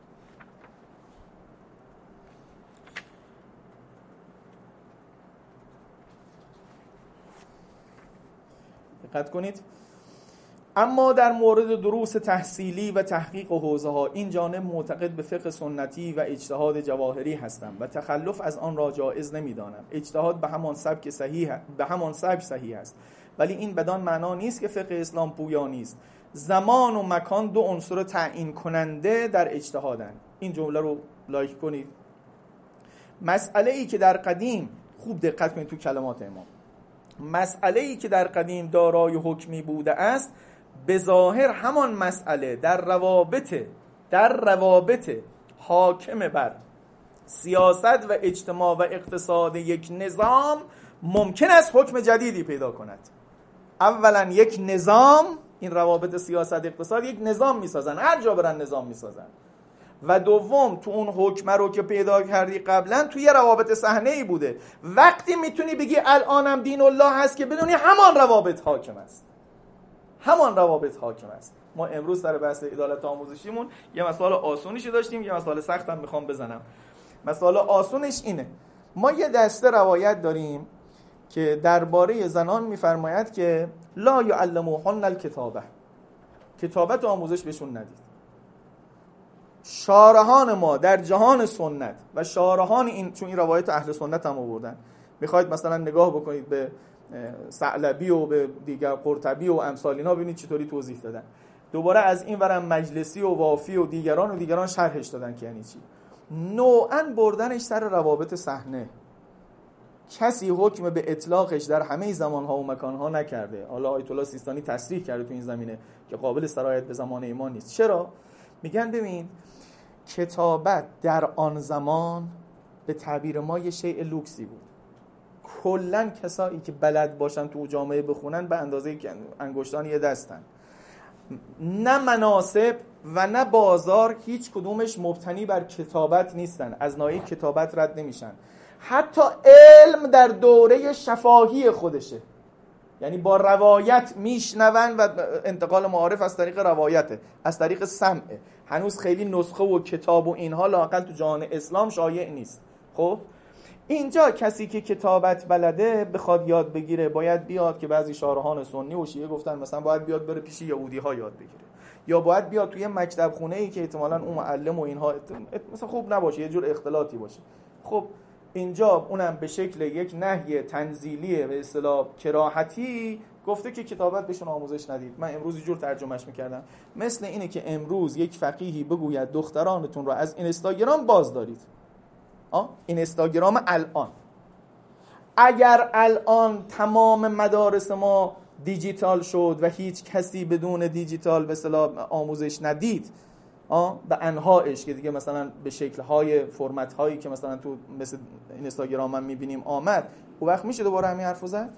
S1: دقت کنید. اما در مورد دروس تحصیلی و تحقیق و حوزه ها این جانب معتقد به فقه سنتی و اجتهاد جواهری هستم و تخلف از آن را جایز نمیدانم. اجتهاد به همان سبک صحیح است، ولی این بدان معنا نیست که فقه اسلام پویا نیست. زمان و مکان دو عنصر تعیین کننده در اجتهادند. این جمله رو لایک کنید. مسئله ای که در قدیم، خوب دقت کنید تو کلمات امام، مسئله ای که در قدیم دارای حکمی بوده است به ظاهر همان مسئله در روابط حاکم بر سیاست و اجتماع و اقتصاد یک نظام ممکن است حکم جدیدی پیدا کند. اولا یک نظام، این روابط سیاست اقتصاد یک نظام میسازن، هر جا برن نظام میسازن. و دوم تو اون حکم رو که پیدا کردی قبلا توی روابط صحنه‌ای بوده. وقتی میتونی بگی الانم دین الله هست که بدونی همان روابط حاکم است. ما امروز سر بحث عدالت آموزشیمون یه مسئله آسونیشو داشتیم، یه مسئله سختم میخوام بزنم. مسئله آسونش اینه، ما یه دسته روایت داریم که درباره زنان میفرماید که لا یعلموهن الکتابه، کتابت آموزش بهشون ندید. شارحان ما در جهان سنت و شارحان این، چون این روایت اهل سنت هم آوردن، میخواید مثلا نگاه بکنید به ثعلبی و به دیگر قرطبی و امثال اینا ببینید چطوری توضیح دادن. دوباره از این ورم مجلسی و وافی و دیگران شرحش دادن که یعنی چی. نوعاً بردنش سر روابط صحنه. کسی حکم به اطلاقش در همه زمانها و مکانها نکرده. حالا آیت الله سیستانی تصریح کرده تو این زمینه که قابل سرایت به زمان ایمان نیست. چرا؟ میگن ببین کتابت در آن زمان به تعبیر ما یه شیء لوکسی بود. کلن کسایی که بلد باشن تو جامعه بخونن به اندازه انگشتان یه دستن. نه مناسب و نه بازار هیچ کدومش مبتنی بر کتابت نیستن، از ناحیه کتابت رد نمیشن. حتی علم در دوره شفاهی خودشه، یعنی با روایت میشنون و انتقال معارف از طریق روایته، از طریق سمعه. هنوز خیلی نسخه و کتاب و اینها لااقل تو جهان اسلام شایع نیست. خب اینجا کسی که کتابت بلده بخواد یاد بگیره باید بیاد، که بعضی شارحان سنی و شیعه گفتن مثلا باید بیاد بره پیش یهودی ها یاد بگیره، یا باید بیاد توی مکتب خونه ای که احتمالاً اون معلم و اینها مثلا خوب نباشه، یه جور اختلاطی باشه. خب اینجا اونم به شکل یک نهی تنزیلی به اصطلاح کراهتی گفته که کتابت بهشون آموزش ندید. من امروز یه جور ترجمهش میکردم، مثل اینه که امروز یک فقیهی بگوید دخترانتون رو از اینستاگرام باز دارید. اینستاگرام الان، اگر الان تمام مدارس ما دیجیتال شد و هیچ کسی بدون دیجیتال به اصطلاح آموزش ندید به انواعش که دیگه مثلا به شکل‌های فرمت هایی که مثلا تو مثل اینستاگرام هم می‌بینیم آمد، اون وقت میشه دوباره همین حرفو زد؟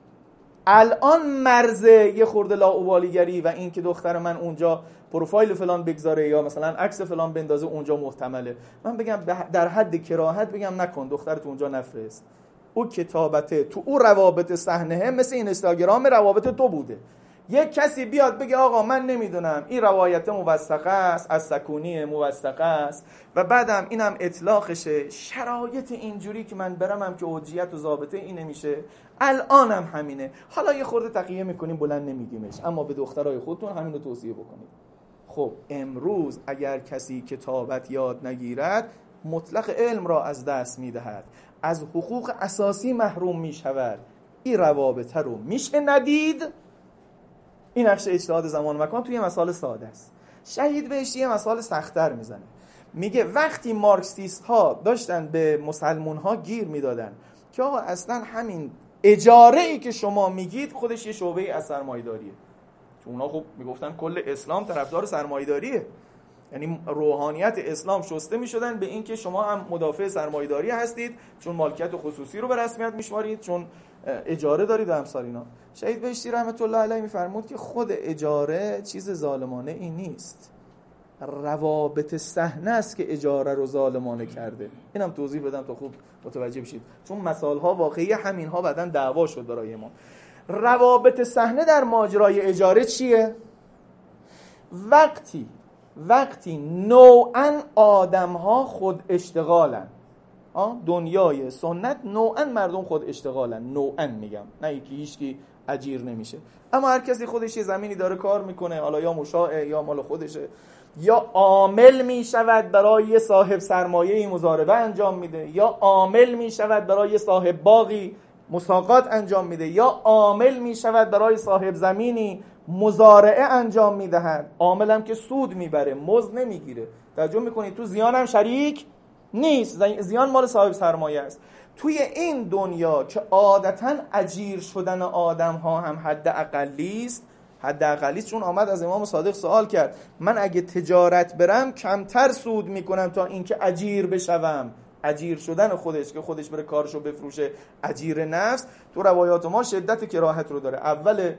S1: الان مرز یه خورده لاابالیگری و این که دختر من اونجا پروفایل فلان بگذاره یا مثلا عکس فلان بندازه اونجا محتمله. من بگم در حد کراهت بگم نکن، دخترت اونجا نفرست. او کتابته تو او روابط صحنه مثل اینستاگرام روابط تو بوده. یک کسی بیاد بگه آقا من نمیدونم این روایت موثقه است، از سکونی موثقه است و بعدم اینم اطلاقشه، شرایط اینجوری که من برمم که حجیت و ضابطه این نمیشه، الانم همینه. حالا یه خورده تقیه میکنیم بلند نمیگیمش، اما به دخترای خودتون همین رو توصیه بکنید. خب امروز اگر کسی کتابت یاد نگیرد مطلق علم را از دست میدهد، از حقوق اساسی محروم میشود. این روابط رو میشه ندید. این نقش اجتهاد زمان و مکان توی مثال ساده است. شهید بهشتی یه مثال سخت‌تر میزنه، میگه وقتی مارکسیست ها داشتن به مسلمون ها گیر میدادن که آقا اصلا همین اجاره ای که شما میگید خودش یه شعبه از سرمایه‌داریه، چون اونا خب میگفتن کل اسلام طرفدار سرمایه‌داریه، یعنی روحانیت اسلام شسته میشدن به این که شما هم مدافع سرمایه‌داری هستید چون مالکیت خصوصی رو به رسمیت میشمارید، چون اجاره دارید و امثال اینا. شهید بهشتی رحمت الله علیه میفرمود که خود اجاره چیز ظالمانه ای نیست، روابط صحنه است که اجاره رو ظالمانه کرده. اینم توضیح بدم تا خوب متوجه بشید، چون مثال‌ها واقعی همین‌ها بعداً دعوا شد برای ما. روابط صحنه در ماجرای اجاره چیه؟ وقتی نوعاً آدم‌ها خود اشتغالن، دنیای سنت نوعاً مردم خود اشتغالن، نوعاً میگم، نه یکی هیچکی اجیر نمیشه، اما هر کسی خودش یه زمینی داره کار میکنه، حالا یا مشاع یا مال خودشه، یا عامل میشود برای صاحب سرمایه‌ای مضاربه انجام میده، یا عامل میشود برای صاحب باغی مساقات انجام میده، یا عامل میشود برای صاحب زمینی مزارعه انجام میدهد. عامل هم که سود میبره، مزد نمیگیره. توجه میکنید تو زیان هم شریک نیست، زیان مال صاحب سرمایه است. توی این دنیا که عادتاً اجیر شدن آدم ها هم حد اقلیست، چون آمد از امام صادق سوال کرد من اگه تجارت برم کمتر سود میکنم تا اینکه اجیر بشوم. اجیر شدن خودش که خودش بره کارشو بفروشه، اجیر نفس، تو روایات ما شدت کراهت رو داره. اول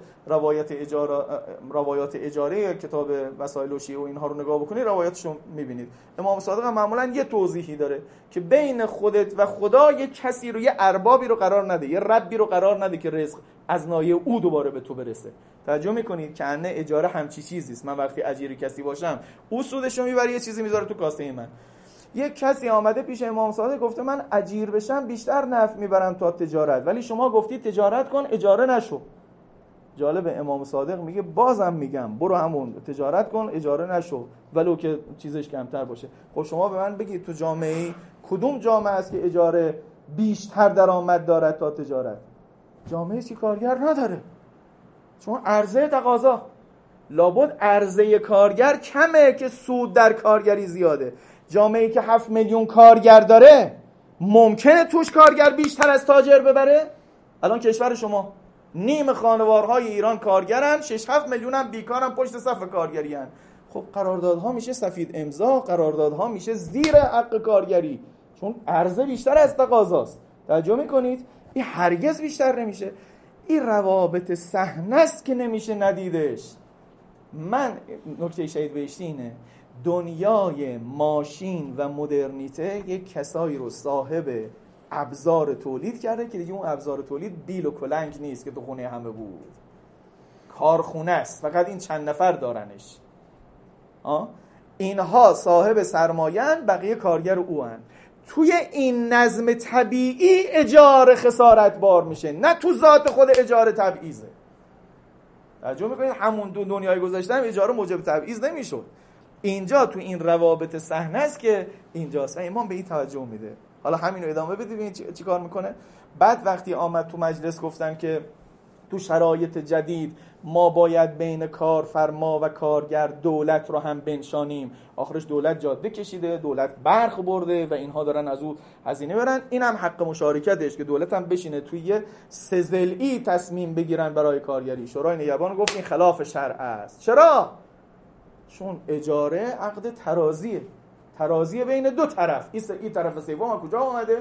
S1: روایات اجاره کتاب وسائل و شیعه و اینها رو نگاه بکنید، روایاتشو میبینید. امام صادق هم معمولا یه توضیحی داره که بین خودت و خدا یه کسی رو، یه اربابی رو قرار نده، یه ربی رو قرار نده که رزق از نایه او دوباره به تو برسه. توجه میکنید که انه اجاره همچی چیزی است. من وقتی اجیر کسی باشم او سودشو میبره، یه چیزی میذاره تو کاسه من. یک کسی آمده پیش امام صادق گفته من اجیر بشم بیشتر نفع میبرم تا تجارت، ولی شما گفتی تجارت کن اجاره نشو. جالب، امام صادق میگه بازم میگم برو همون تجارت کن اجاره نشو ولو که چیزش کمتر باشه. خب شما به من بگید تو جامعه کدوم جامعه است که اجاره بیشتر درآمد دارد تا تجارت؟ جامعه‌ای که کارگر نداره، چون عرضه تقاضا، لابد عرضه کارگر کمه که سود در کارگری زیاده. جامعه‌ای که 7 میلیون کارگر داره ممکنه توش کارگر بیشتر از تاجر ببره؟ الان کشور شما نیم خانوارهای ایران کارگرن، 6-7 میلیون هم بیکارن پشت صف کارگری هن. خب قراردادها میشه سفید امضا، قراردادها میشه زیر حق کارگری، چون عرضه بیشتر از تقاضاست. توجه میکنید؟ این هرگز بیشتر نمیشه. این روابط صحنه است که نمیشه ندیدش. من نکته شهید بهشتی اینه، دنیای ماشین و مدرنیته یک کسایی رو صاحب ابزار تولید کرده که دیگه اون ابزار تولید بیل و کلنگ نیست که تو خونه همه بود، کارخونه است، فقط این چند نفر دارنش. اینها صاحب سرمایه‌اند، بقیه کارگر او هن. توی این نظم طبیعی اجاره خسارت بار میشه، نه تو ذات خود اجاره تبعیضه. توجه میکنید؟ همون دنیای گذشته هم اجاره موجب تبعیض نمیشد. اینجا تو این روابط صحنه است که اینجاست. امام به این توجه میده. حالا همین رو ادامه بدید ببینید چی کار میکنه. بعد وقتی آمد تو مجلس گفتن که تو شرایط جدید ما باید بین کارفرما و کارگر دولت رو هم بنشانیم. آخرش دولت جاده کشیده، دولت برق برده و اینها دارن از او هزینه برن. این هم حق مشارکتش که دولت هم بشینه توی یه سزلئی تصمیم بگیرن برای کارگری. شورای نگهبان گفت این خلاف شرع است. چرا؟ چون اجاره عقد ترازیه بین دو طرف. این طرف سوم کجا اومده؟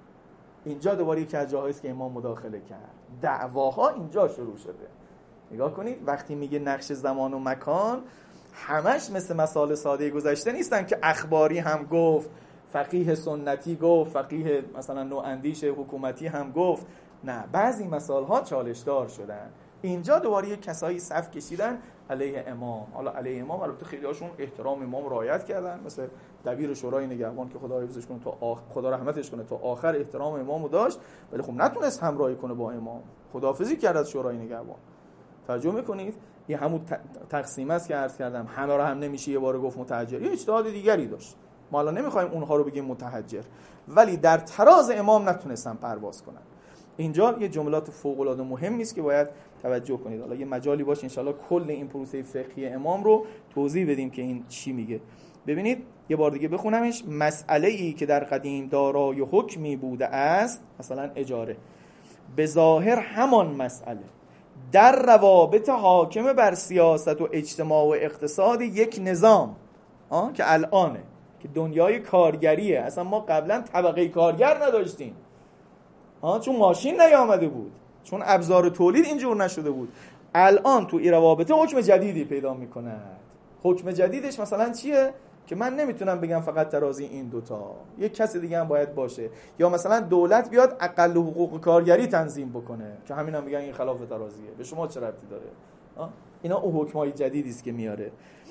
S1: اینجا دوباره یکی از جاهایی است که امام مداخله کرد. دعواها اینجا شروع شده. نگاه کنید وقتی میگه نقش زمان و مکان، همش مثل مسائل ساده گذشته نیستن که اخباری هم گفت، فقیه سنتی گفت، فقیه مثلا نواندیش حکومتی هم گفت. نه، بعضی مسائل ها چالش دار شدن. اینجا دوباره یک کسایی صف کشیدن علیه امام. حالا علیه امام البته خیلی هاشون احترام امام رعایت کردن، مثل دبیر شورای نگهبان که خدا حفظش کنه خدا رحمتش کنه تا آخر احترام امامو داشت، ولی خب نتونست همراهی کنه با امام، خداحافظی کرد از شورای نگهبان. توجه میکنید؟ این همون تقسیم است که عرض کردم، همه را هم نمیشه یه بار گفت متحجر. یه اجتهاد دیگری داشت، ما الان نمیخوایم اونها رو بگیم متحجر، ولی در تراز امام نتونستن پرواز کنن. اینجا یه جملات فوق العاده مهمی است که باید توجه کنید. حالا یه مجالی باشه انشالله کل این پروسه فقهی امام رو توضیح بدیم که این چی میگه. ببینید یه بار دیگه بخونمش. مسئله ای که در قدیم دارای حکمی بوده است، مثلا اجاره، به ظاهر همان مسئله در روابط حاکم بر سیاست و اجتماع و اقتصاد یک نظام که الانه، که دنیای کارگریه. اصلا ما قبلا طبقه کارگر نداشتیم، چون ماشین نیامده بود، چون ابزار تولید اینجور نشده بود. الان تو این روابط حکم جدیدی پیدا میکند. حکم جدیدش مثلا چیه؟ که من نمیتونم بگم فقط ترازی این دوتا، یک کسی دیگه هم باید باشه، یا مثلا دولت بیاد اقل حقوق کارگری تنظیم بکنه که همین هم میگن این خلاف ترازیه. به شما چه ربطی داره؟ اینا او حکمای جدیدی است که میاره.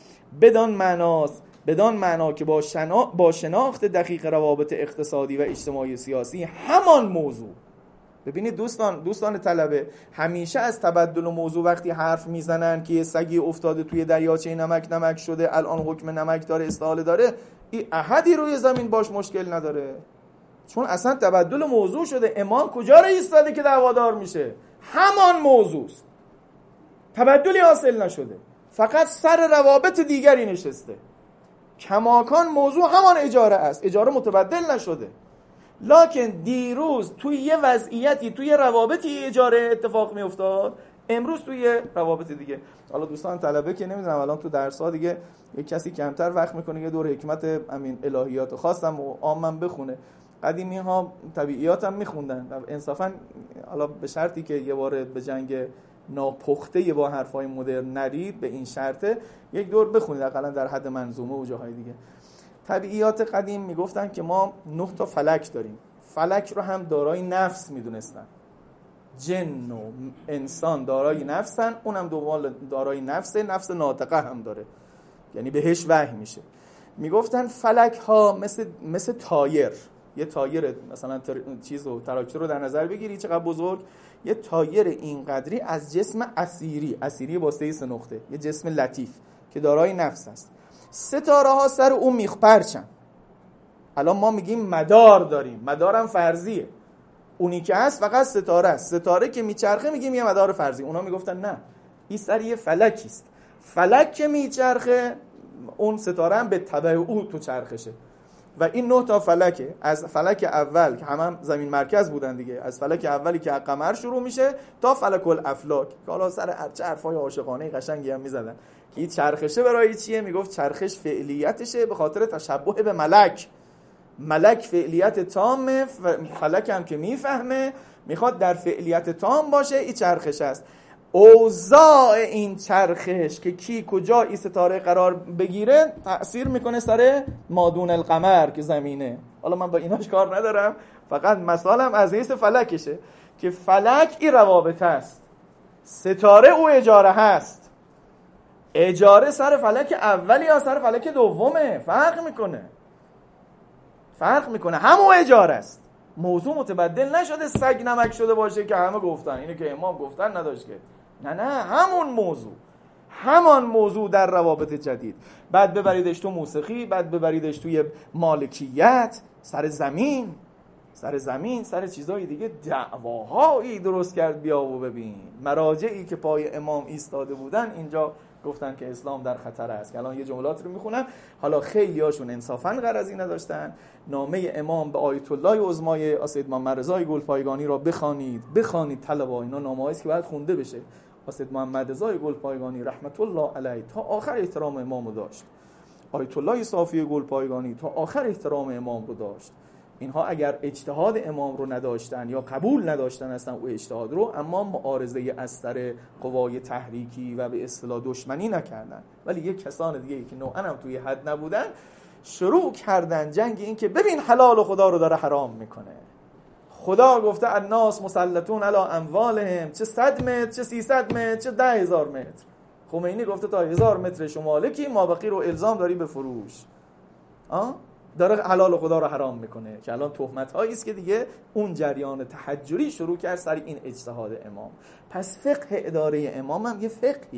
S1: بدان معنا که با شناخت دقیق روابط اقتصادی و اجتماعی سیاسی همان موضوع. ببینید دوستان طلبه همیشه از تبدل موضوع وقتی حرف میزنن که یه سگی افتاده توی دریاچه نمک شده، الان حکم نمک داره، استحاله داره، این احدی روی زمین باش مشکل نداره، چون اصلا تبدل موضوع شده. امام کجا رو ایستاده که دعوادار میشه؟ همان موضوعست، تبدلی حاصل نشده، فقط سر روابط دیگری نشسته. کماکان موضوع همان اجاره است، اجاره متبدل نشده، لکن دیروز توی یه وضعیتی، توی روابطی اجاره اتفاق می افتاد، امروز توی روابط دیگه. حالا دوستان طلبه که نمیدونم الان تو درس‌ها دیگه یک کسی کمتر وقت میکنه یه دور حکمت همین الهیات خواستم و عامم بخونه. قدیمی ها طبیعیات هم میخوندن انصافا، حالا به شرطی که یه بار به جنگ ناپخته با حرفای مدرن نرید، به این شرطه یک دور بخونید حداقل در حد منظومه و جاهای دیگه. طبیعیات قدیم میگفتن که ما 9 تا فلک داریم. فلک رو هم دارای نفس میدونستن. جن و انسان دارای نفسن، اونم دارای نفس ناطقه هم داره، یعنی بهش وحی میشه. میگفتن فلک ها مثل تایر، یه تایر مثلا چیزو تراکتور رو در نظر بگیری چقدر بزرگ، یه تایر اینقدری از جسم اسیری با 3 نقطه، یه جسم لطیف که دارای نفس است. ستاره ها سر اون میخ پرچن. الان ما میگیم مدار داریم، مدارم فرضیه، اونی که هست فقط ستاره است. ستاره که میچرخه میگیم یه مدار فرضی. اونا میگفتن نه، این سر یه فلکی است، فلک که میچرخه اون ستاره هم به تبع او تو چرخشه. و این 9 تا فلکه، از فلک اول که هم زمین مرکز بودن دیگه، از فلک اولی که قمر شروع میشه تا فلک الافلاک، که حالا سر حرفای عاشقانه قشنگی هم میزدن که این چرخشه برای چیه؟ میگفت چرخش فعلیتشه به خاطر تشبه به ملک فعلیت تامه، فلک هم که میفهمه میخواد در فعلیت تام باشه، این چرخش است. اوضاع این چرخش که کی کجا این ستاره قرار بگیره تأثیر میکنه سر مادون القمر که زمینه. حالا من با ایناش کار ندارم، فقط مثالم از حیث فلکشه که فلک این روابط است، ستاره او اجاره هست. اجاره سر فلک اولی یا سر فلک دومه، فرق میکنه. فرق میکنه. همون اجاره است، موضوع متبدل نشده سگ نمک شده باشه که همه گفتن اینو که امام گفتن نداشت که نه همان موضوع در روابط جدید. بعد ببریدش تو موسیقی، بعد ببریدش توی مالکیت، سر زمین سر چیزای دیگه دعواهایی درست کرد. بیا و ببین مراجعی که پای امام ایستاده بودن اینجا گفتن که اسلام در خطر است، که الان یه جملات رو میخونم. حالا خیلی هاشون انصافاً غرضی نداشتن. نامه امام به آیت الله عظمای سید محمد رضا گلپایگانی را بخوانید طلبا. اینا نامه‌ای است که باید خونده بشه. سید محمد رضا گلپایگانی رحمت الله علیه تا آخر احترام امام رو داشت. آیت الله صافی گلپایگانی تا آخر احترام امام رو داشت. اینها اگر اجتهاد امام رو نداشتن یا قبول نداشتن اصلا او اجتهاد رو، اما معارضه اثر قوای تحریکی و به اصطلاح دشمنی نکردن. ولی یک کسان دیگه که نوعاً هم توی حد نبودن شروع کردن جنگ این که ببین حلال خدا رو داره حرام میکنه. خدا گفته الناس مسلطون علی اموالهم، چه 100 متر چه 300 متر چه 10,000 متر. خمینی گفته تا 1000 متر شما مالکی، مابقی رو الزام داری به فروش. داره حلال خدا رو حرام میکنه، که الان تهمت هایی است که دیگه اون جریان تحجری شروع کرد سر این اجتهاد امام. پس فقه اداره امام هم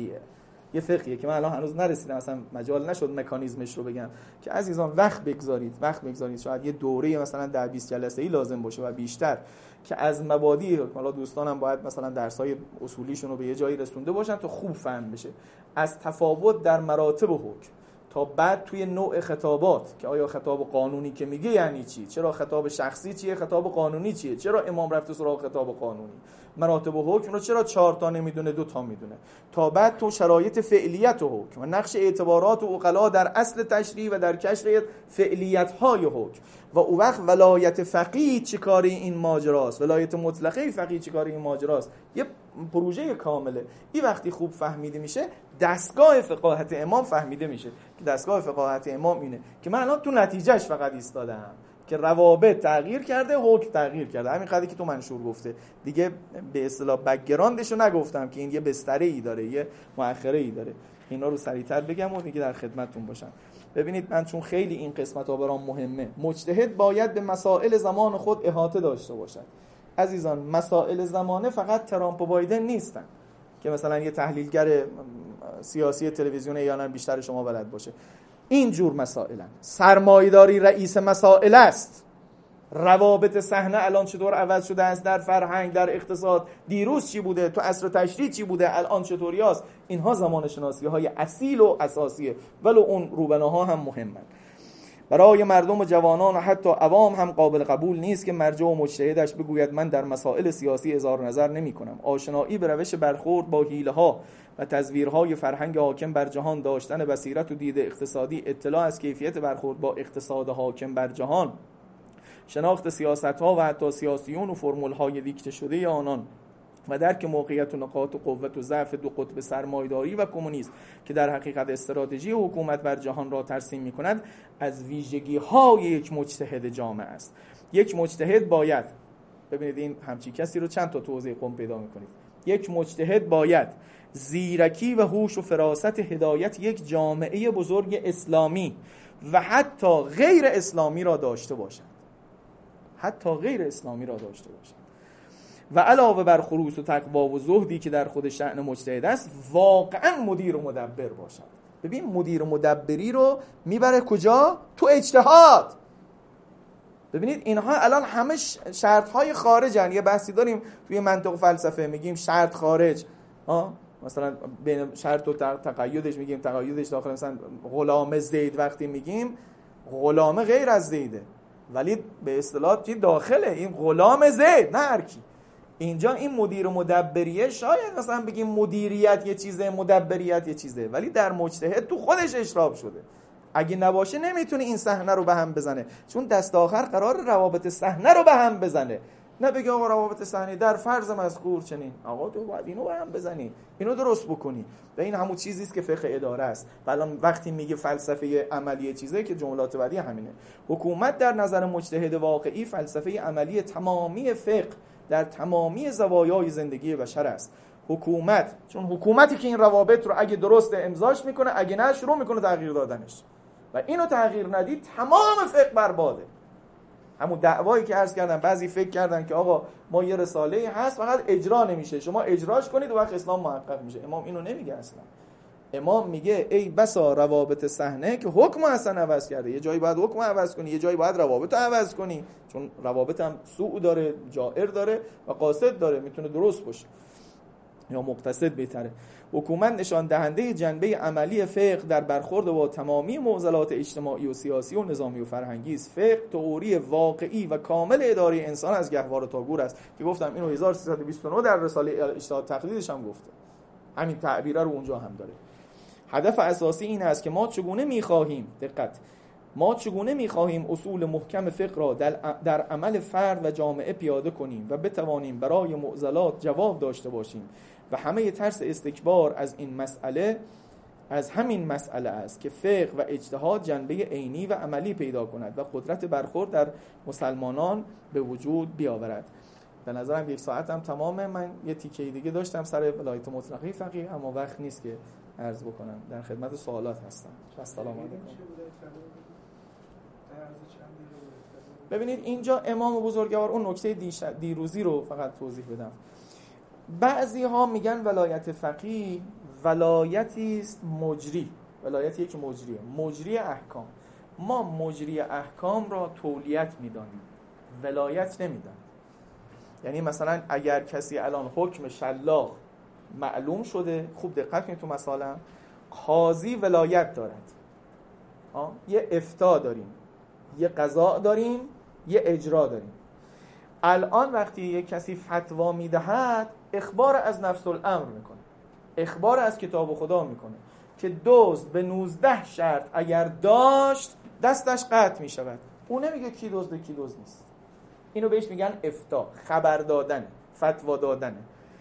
S1: یه فقهیه که من الان هنوز نرسیدم، اصلا مجال نشد مکانیزمش رو بگم. که عزیزان وقت بگذارید شاید یه دوره مثلا در 20 جلسه‌ای لازم باشه و بیشتر، که از مبادی حالا دوستانم باید مثلا درس‌های اصولیشون رو به یه جایی رسونده باشن تا خوب فهم بشه. از تفاوت در مراتب حکم تا بعد توی نوع خطابات، که آیا خطاب قانونی که میگه یعنی چی، چرا خطاب شخصی چیه، خطاب قانونی چیه، چرا امام رفته سراغ خطاب قانونی، مراتب حکم رو چرا 4 تا نمیدونه 2 تا میدونه، تا بعد تو شرایط فعلیت حکم و نقش اعتبارات و عقلا در اصل تشریع و در کشف فعلیت‌های حکم، و اون وقت ولایت فقیه چیکاری این ماجراست، ولایت مطلقه فقیه چیکاری این ماجراست. یه پروژه کامله. این وقتی خوب فهمیده میشه دستگاه فقاهت امام فهمیده میشه، که دستگاه فقاهت امام اینه که من الان تو نتیجهش فقط ایستادم که روابط تغییر کرده، حکم تغییر کرده، همین قضیه که تو منشور گفته دیگه به اصطلاح بک‌گراندشو نگفتم که این یه بستره‌ای داره، یه مؤخره‌ای داره. اینا رو سریعتر بگم و دیگه در خدمتتون باشم. ببینید من چون خیلی این قسمت‌ها برام مهمه، مجتهد باید به مسائل زمان خود احاطه داشته باشد. عزیزان مسائل زمانه فقط ترامپ و بایدن نیستن که مثلا یه تحلیلگر سیاسی تلویزیون ایران بیشتر شما بلد باشه. این جور مسائلن. سرمایه‌داری رئیس مسائل است. روابط صحنه الان چطور عوض شده است در فرهنگ، در اقتصاد، دیروز چی بوده، تو عصر تشریع چی بوده، الان چطوری است. اینها زمان شناسی‌های اصیل و اساسیه، ولی اون روبناها هم مهمن. برای مردم و جوانان و حتی عوام هم قابل قبول نیست که مرجع و مجتهدش بگوید من در مسائل سیاسی اظهار نظر نمی کنم. آشنایی به روش برخورد با حیله‌ها و تزویرهای فرهنگ حاکم بر جهان، داشتن بصیرت و دید اقتصادی، اطلاع از کیفیت برخورد با اقتصاد حاکم بر جهان، شناخت سیاست‌ها و حتی سیاسیون و فرمول‌های دیکته شده آنان، و درک موقعیت و نقاط و قوت و ضعف دو قطب سرمایه‌داری و کمونیسم که در حقیقت استراتژی حکومت بر جهان را ترسیم می‌کند، از ویژگی‌های یک مجتهد جامع است. یک مجتهد باید، ببینید این همچین کسی رو چند تا توضیح قم پیدا می‌کنید. یک مجتهد باید زیرکی و هوش و فراست هدایت یک جامعه بزرگ اسلامی و حتی غیر اسلامی را داشته باشد. و علاوه بر خلوص و تقوا و زهدی که در خود شأن مجتهد است، واقعا مدیر و مدبر باشد. ببین مدیر و مدبری رو میبره کجا؟ تو اجتهاد. ببینید اینها الان همه شرط‌های خارجن. یه بحثی داریم توی منطق و فلسفه، میگیم شرط خارج، مثلا بین شرط و تقیدش میگیم تقیدش داخل، مثلا غلام زید وقتی میگیم غلام غیر از زیده، ولی به اصطلاح چی داخله این غلام زید، نه هر کی. اینجا این مدیر و مدبریه شاید مثلا بگیم مدیریت یه چیزه، مدبریت یه چیزه، ولی در مجتهد تو خودش اشراب شده. اگه نباشه نمیتونه این صحنه رو به هم بزنه، چون دست آخر قرار روابط صحنه رو به هم بزنه. نه بگه آقا روابط صحنه در فرض مذکور چنین، آقا تو باید اینو به هم بزنی، اینو درست بکنی. و این همون چیزی است که فقه اداره است. الان وقتی میگه فلسفه عملی چیزه که جملات بعدی همینه. حکومت در نظر مجتهد واقعی فلسفه عملی تمامی فقه در تمامی زوایای زندگی بشر است. حکومت، چون حکومتی که این روابط رو اگه درست امضاش میکنه، اگه نه شروع میکنه تغییر دادنش، و اینو تغییر ندید تمام فقه برباده. همون دعوایی که عرض کردم، بعضی فکر کردن که آقا ما یه رساله‌ای هست فقط اجرا نمیشه، شما اجراش کنید و وقت اسلام محقق میشه. امام اینو نمیگه اصلا. امام میگه ای بسا روابط صحنه که حکم اصلا عوض کرده. یه جایی باید حکم عوض کنی، یه جایی باید روابط عوض کنی، چون روابط هم سوء داره، جائر داره و قاصد داره، میتونه درست باشه یا مقتصد بهتره. حکومت نشان دهنده جنبه عملی فقه در برخورد با تمامی معضلات اجتماعی و سیاسی و نظامی و فرهنگی است. فقه تئوری واقعی و کامل اداره انسان از گهواره تا گور است که گفتم اینو 1329 در رساله اجتهاد تقلیدش هم گفته. همین تعبیره رو اونجا هم داره. هدف اساسی این است که ما چگونه می‌خواهیم اصول محکم فقه را در عمل فرد و جامعه پیاده کنیم و بتوانیم برای معضلات جواب داشته باشیم و همه ترس استکبار از همین مسئله است که فقه و اجتهاد جنبه عینی و عملی پیدا کند و قدرت برخورد در مسلمانان به وجود بیاورد. به نظرم 1 ساعت هم تمامه. من یه تیکه دیگه داشتم سر ولایت مطلقه فقیه، اما وقت نیست که عرض بکنم. در خدمت سوالات هستم. السلام علیکم. ببینید اینجا امام بزرگوار اون نکته دیروزی رو فقط توضیح بدم. بعضی ها میگن ولایت فقیه ولایتی است مجری، ولایتی که مجریه، مجری احکام. ما مجری احکام را تولیت میدانیم، ولایت نمیدانیم. یعنی مثلا اگر کسی الان حکم شلاق معلوم شده، خوب دقت کنید تو مسائل، قاضی ولایت دارد. یه افتاء داریم، یه قضاء داریم، یه اجرا داریم. الان وقتی یک کسی فتوا میدهد اخبار از نفس الامر میکنه، اخبار از کتاب خدا میکنه که دزد به 19 شرط اگر داشت دستش قطع میشود. اون نمیگه کی دزده کی دزد نیست. اینو بهش میگن افتاء، خبر دادن، فتوا دادن.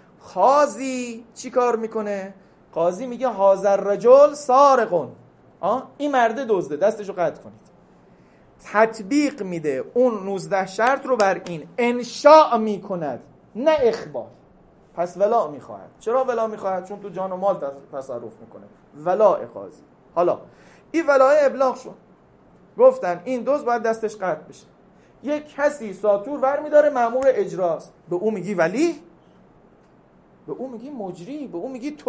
S1: قاضی چی کار میکنه؟ قاضی میگه هذا الرجل سارق، این مرده دزده، دستشو قطع کنید. تطبیق میده اون 19 شرط رو بر این، انشاء میکند نه اخبار. پس ولا میخواهد. چرا ولا میخواهد؟ چون تو جان و مال تصرف میکنه. ولا قاضی. حالا این ولای ابلاغ شد، گفتن این دزد باید دستش قطع بشه. یک کسی ساتور ور میداره، مأمور اجراست، به اون میگی ولی؟ به اون میگی مجری، به اون میگی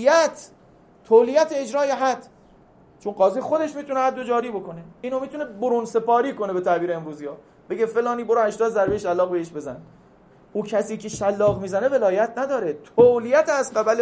S1: تولیت اجرای حد. چون قاضی خودش میتونه حد جاری بکنه، اینو میتونه برون سپاری کنه به تعبیر امروزی ها، بگه فلانی برو 80 ضربه شلاق بهش بزن. او کسی که شلاق میزنه ولایت نداره، تولیت از قبل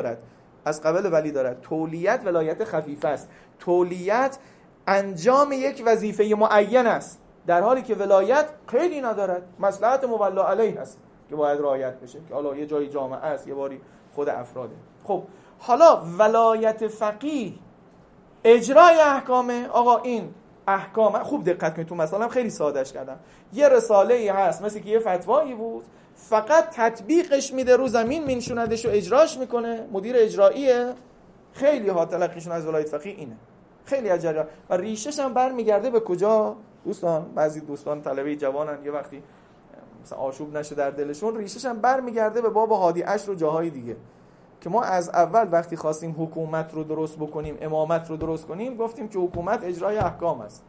S1: ولی دارد. تولیت ولایت خفیفه است. تولیت انجام یک وظیفه معین است، در حالی که ولایت قیدی ندارد. مصلحت مولا علیه است که باید رعایت بشه، که حالا یه جایی جامعه است، یه باری خود افراده. خب حالا ولایت فقیه اجرای احکامه. آقا این احکام، خوب دقت کنید تو مثلا خیلی سادهش کردم، یه رساله‌ای هست مثل که یه فتوایی بود، فقط تطبیقش میده رو زمین، مینشوندش و اجراش میکنه، مدیر اجراییه. خیلی ها تلقیشون از ولایت فقیه اینه، خیلی از جریان و ریشش هم برمیگرده به کجا دوستان؟ بعضی دوستان طلبه جوانن، یه وقتی مثلا آشوب نشه در دلشون، ریشش هم برمیگرده به باب هادی عشر و جاهای دیگه، که ما از اول وقتی خواستیم حکومت رو درست بکنیم، امامت رو درست کنیم، گفتیم که حکومت اجرای احکام است.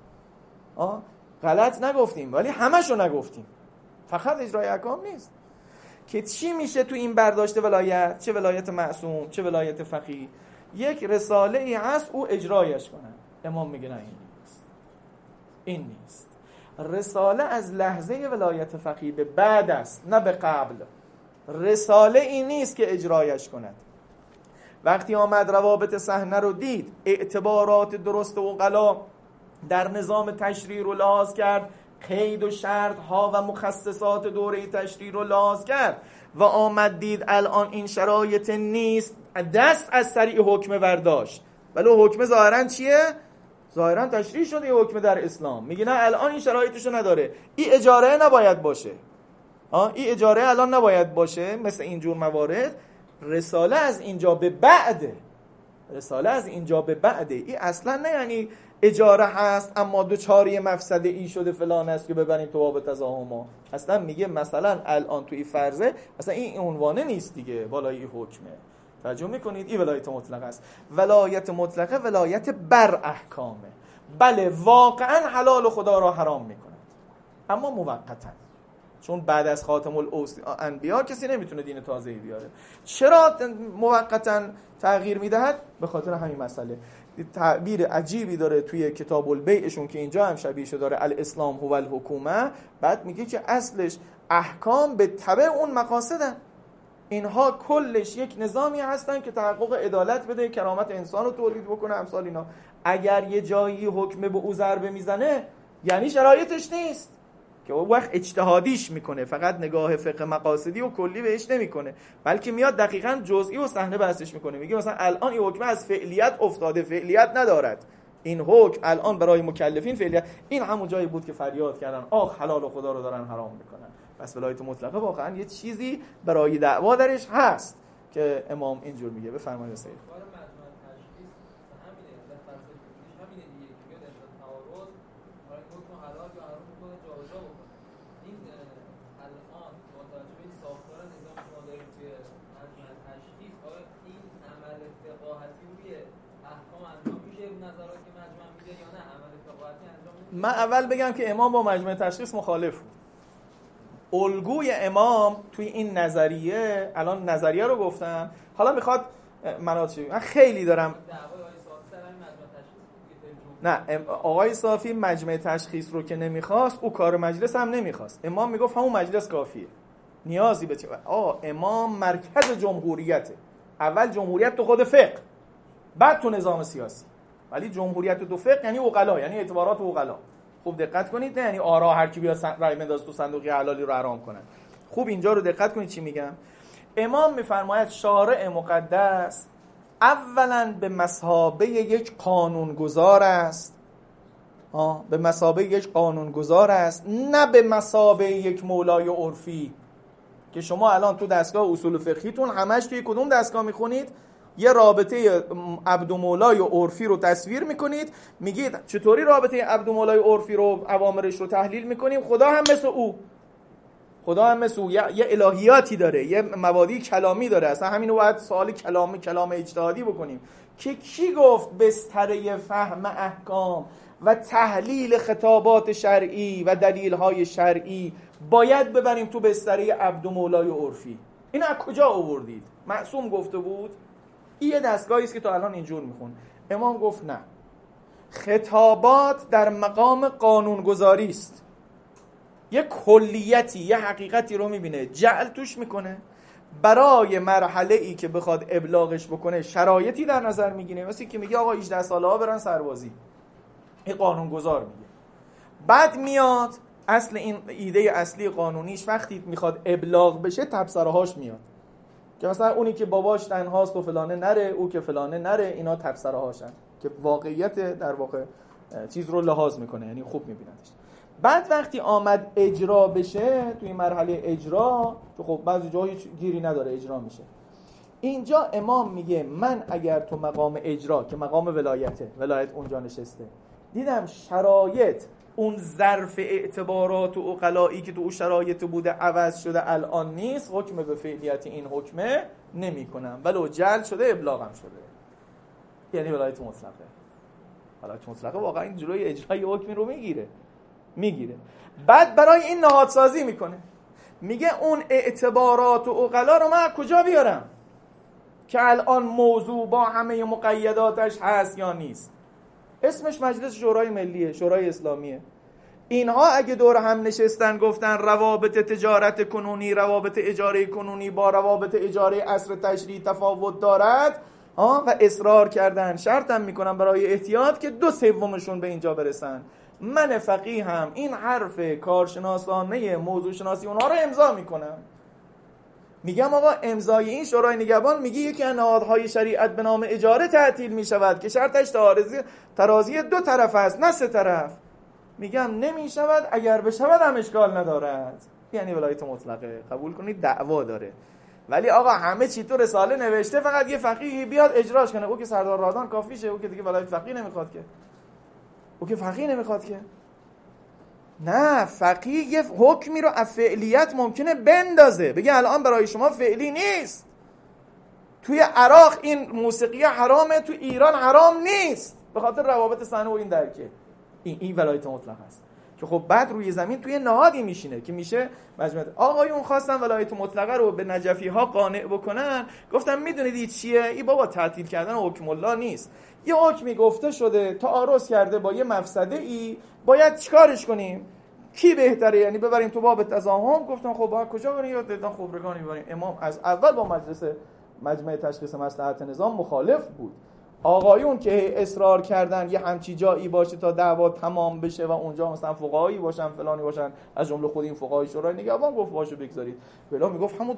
S1: غلط نگفتیم ولی همشو نگفتیم، فقط اجرای احکام نیست. که چی میشه تو این برداشت ولایت؟ چه ولایت معصوم چه ولایت فقیه، یک رساله ای هست او اجرایش کنن. امام میگه نه، این نیست. رساله از لحظه ولایت فقیه به بعد است، نه به قبل. رساله این نیست که اجرایش کند. وقتی آمد روابط صحنه رو دید، اعتبارات درست و غلا در نظام تشریع رو لحاظ کرد، قید و شرط ها و مخصصات دوره تشریع رو لحاظ کرد و آمد دید الان این شرایط نیست، دست از سریع حکم برداشت. ولی حکم ظاهرا چیه؟ ظاهرا تشریع شده یه حکم در اسلام، میگه نه الان این شرایطشو نداره، این اجاره نباید باشه، این اجاره الان نباید باشه. مثل اینجور موارد رساله از اینجا به بعده، این اصلا نه یعنی اجاره هست اما دوچاری مفسده ای شده فلان است که ببریم تو باب تزاحما. اصلا میگه مثلا الان توی فرضه اصلا این عنوانه نیست دیگه، بالای این حکمه. توجه میکنید؟ این ولایت مطلقه است. ولایت مطلقه ولایت بر احکامه. بله واقعا حلال خدا را حرام میکند، اما موقتا، چون بعد از خاتم الانبیا کسی نمیتونه دین تازه‌ای بیاره. چرا موقتا تغییر میدهد؟ به خاطر همین مسئله. تعبیر عجیبی داره توی کتاب البیعشون که اینجا هم شبیهش داره، الاسلام هو الحکومه. بعد میگه که اصلش احکام به تبع اون مقاصدن، اینها کلش یک نظامی هستن که تحقق عدالت بده، کرامت انسان رو تولید بکنه، امثال اینا. اگر یه جایی حکم به او ضربه میزنه یعنی شرایطش نیست که اون وقت اجتهادیش میکنه، فقط نگاه فقه مقاصدی و کلی بهش نمیکنه، بلکه میاد دقیقاً جزئی و صحنه بحثش میکنه. میگه مثلا الان این حکم از فعلیت افتاده، فعلیت ندارد، این حکم الان برای مکلفین فعلیت. این همون جایی بود که فریاد کردن آخ حلال و خدا رو دارن حرام میکنن. پس ولایت مطلقه واقعا یه چیزی برای دعوا درش هست که امام اینجور میگه. بفرمایید سید. من اول بگم که امام با مجمع تشخیص مخالف بود. الگوی امام توی این نظریه، الان نظریه رو گفتم، حالا میخواد مناطقی من خیلی دارم. نه، آقای صافی مجمع تشخیص رو که نمیخواست، او کار مجلس هم نمیخواست. امام میگفت همون مجلس کافیه، نیازی به امام مرکز جمهوریته. اول جمهوریت تو خود فقه، بعد تو نظام سیاسی. ولی جمهوریت تو فقه یعنی عقلا، یعنی اعتبارات عقلا. خوب دقت کنید، نه یعنی آرا هر کی بیاد رای بندازه تو صندوق حلالی رو حرام کنن. خوب اینجا رو دقت کنید چی میگم. امام میفرماید شارع مقدس اولا به مثابه یک قانونگذار است، به مثابه یک قانونگذار است، نه به مثابه یک مولای عرفی. که شما الان تو دستگاه اصول فقهیتون همش توی کدوم دستگاه میخونید؟ یه رابطه عبد و مولای عرفی رو تصویر میکنید، میگید چطوری رابطه عبد و مولای عرفی رو اوامرش رو تحلیل میکنیم؟ خدا هم مثل او، خدا هم مثل او یه الهیاتی داره، یه مبادی کلامی داره. اصلا همینو باید سوال کلام اجتهادی بکنیم که کی گفت بستره فهم احکام و تحلیل خطابات شرعی و دلیل‌های شرعی باید ببریم تو بستره عبد و مولای عرفی؟ این از کجا آوردید؟ معصوم گفته بود؟ این یه دستگاهی است که تا الان اینجور میخون. امام گفت نه، خطابات در مقام قانونگذاری است، یه کلیتی، یه حقیقتی رو میبینه، جعل توش میکنه، برای مرحله ای که بخواد ابلاغش بکنه شرایطی در نظر میگیره. مثل که میگه آقا 18 ساله ها برن سربازی، این قانونگذار میگه. بعد میاد اصل این ایده اصلی قانونیش وقتی میخواد ابلاغ بشه تبصره‌هاش میاد که مثلا اونی که باباش تنهاست و فلانه نره، او که فلانه نره، اینا تبصره‌هاشن که واقعیت در واقع چیز رو لحاظ میکنه، یعنی خوب میبیندش. بعد وقتی آمد اجرا بشه، توی این مرحله اجرا که خب بعضی جاها هیچ گیری نداره اجرا میشه، اینجا امام میگه من اگر تو مقام اجرا که مقام ولایت اونجا نشسته، دیدم شرایط اون ظرف اعتبارات و عقلایی که تو اون شرایط بوده عوض شده، الان نیست، حکم به فعلیت این حکمه نمی کنم ولو جعل شده ابلاغم شده، یعنی ولایت مطلقه. ولایت مطلقه واقعا این جلوی اجرای حکمی رو میگیره. بعد برای این نهادسازی میکنه، میگه اون اعتبارات و عقلا رو من کجا بیارم که الان موضوع با همه مقیداتش هست یا نیست؟ اسمش مجلس شورای ملیه، شورای اسلامیه. اینها اگه دور هم نشستن گفتن روابط تجارت کنونی، روابط اجاره کنونی با روابط اجاره عصر تشریع تفاوت دارد و اصرار کردن، شرطم میکنم برای احتیاط که 2/3 به اینجا برسن، من فقیه هم این حرف کارشناسانه موضوع شناسی اونها رو امضا میکنم. میگم آقا امضای این شورای نگهبان میگه یکی از نهادهای شریعت به نام اجاره تعطیل میشود که شرطش ترازی 2 طرف است نه 3 طرف. میگم نمیشود، اگر بشود هم اشکال ندارد، یعنی ولایت مطلقه قبول کنید دعوا داره. ولی آقا همه چی تو رساله نوشته، فقط یه فقیه بیاد اجراش کنه، او که سردار رادان کافیشه، او که دیگه ولایت فقیه نمیخواد که، او که فقیه نمیخواد که. نه، فقیه یه حکمی رو از فعلیت ممکنه بندازه، بگه الان برای شما فعلی نیست، توی عراق این موسیقی حرامه، تو ایران حرام نیست، به خاطر روابط صحنه و این درکه. این ولایت مطلق است که خب بعد روی زمین توی نهادی میشینه که میشه مجموعه. آقایون خواستن ولایت مطلقه رو به نجفی ها قانع بکنن، گفتم میدونید این چیه؟ این بابا تعطیل کردن حکم الله نیست، یه حکمی گفته شده تعارض کرده با یه مفسده ای، باید چیکارش کنیم؟ کی بهتره؟ یعنی ببریم تو باب تضاهم. گفتن خب باید کجا بریم؟ یاد دیدن خبرگانی ببریم. امام از اول با مجمع تشخیص مصلحت نظام مخالف بود. آقایون که اصرار کردن یه همچی جایی باشه تا دعوا تمام بشه و اونجا مثلا فقهایی باشن فلانی باشن، از جمله خود این فقهای شورای نگهبان گفت باشه بگذارید. بلا میگفت همون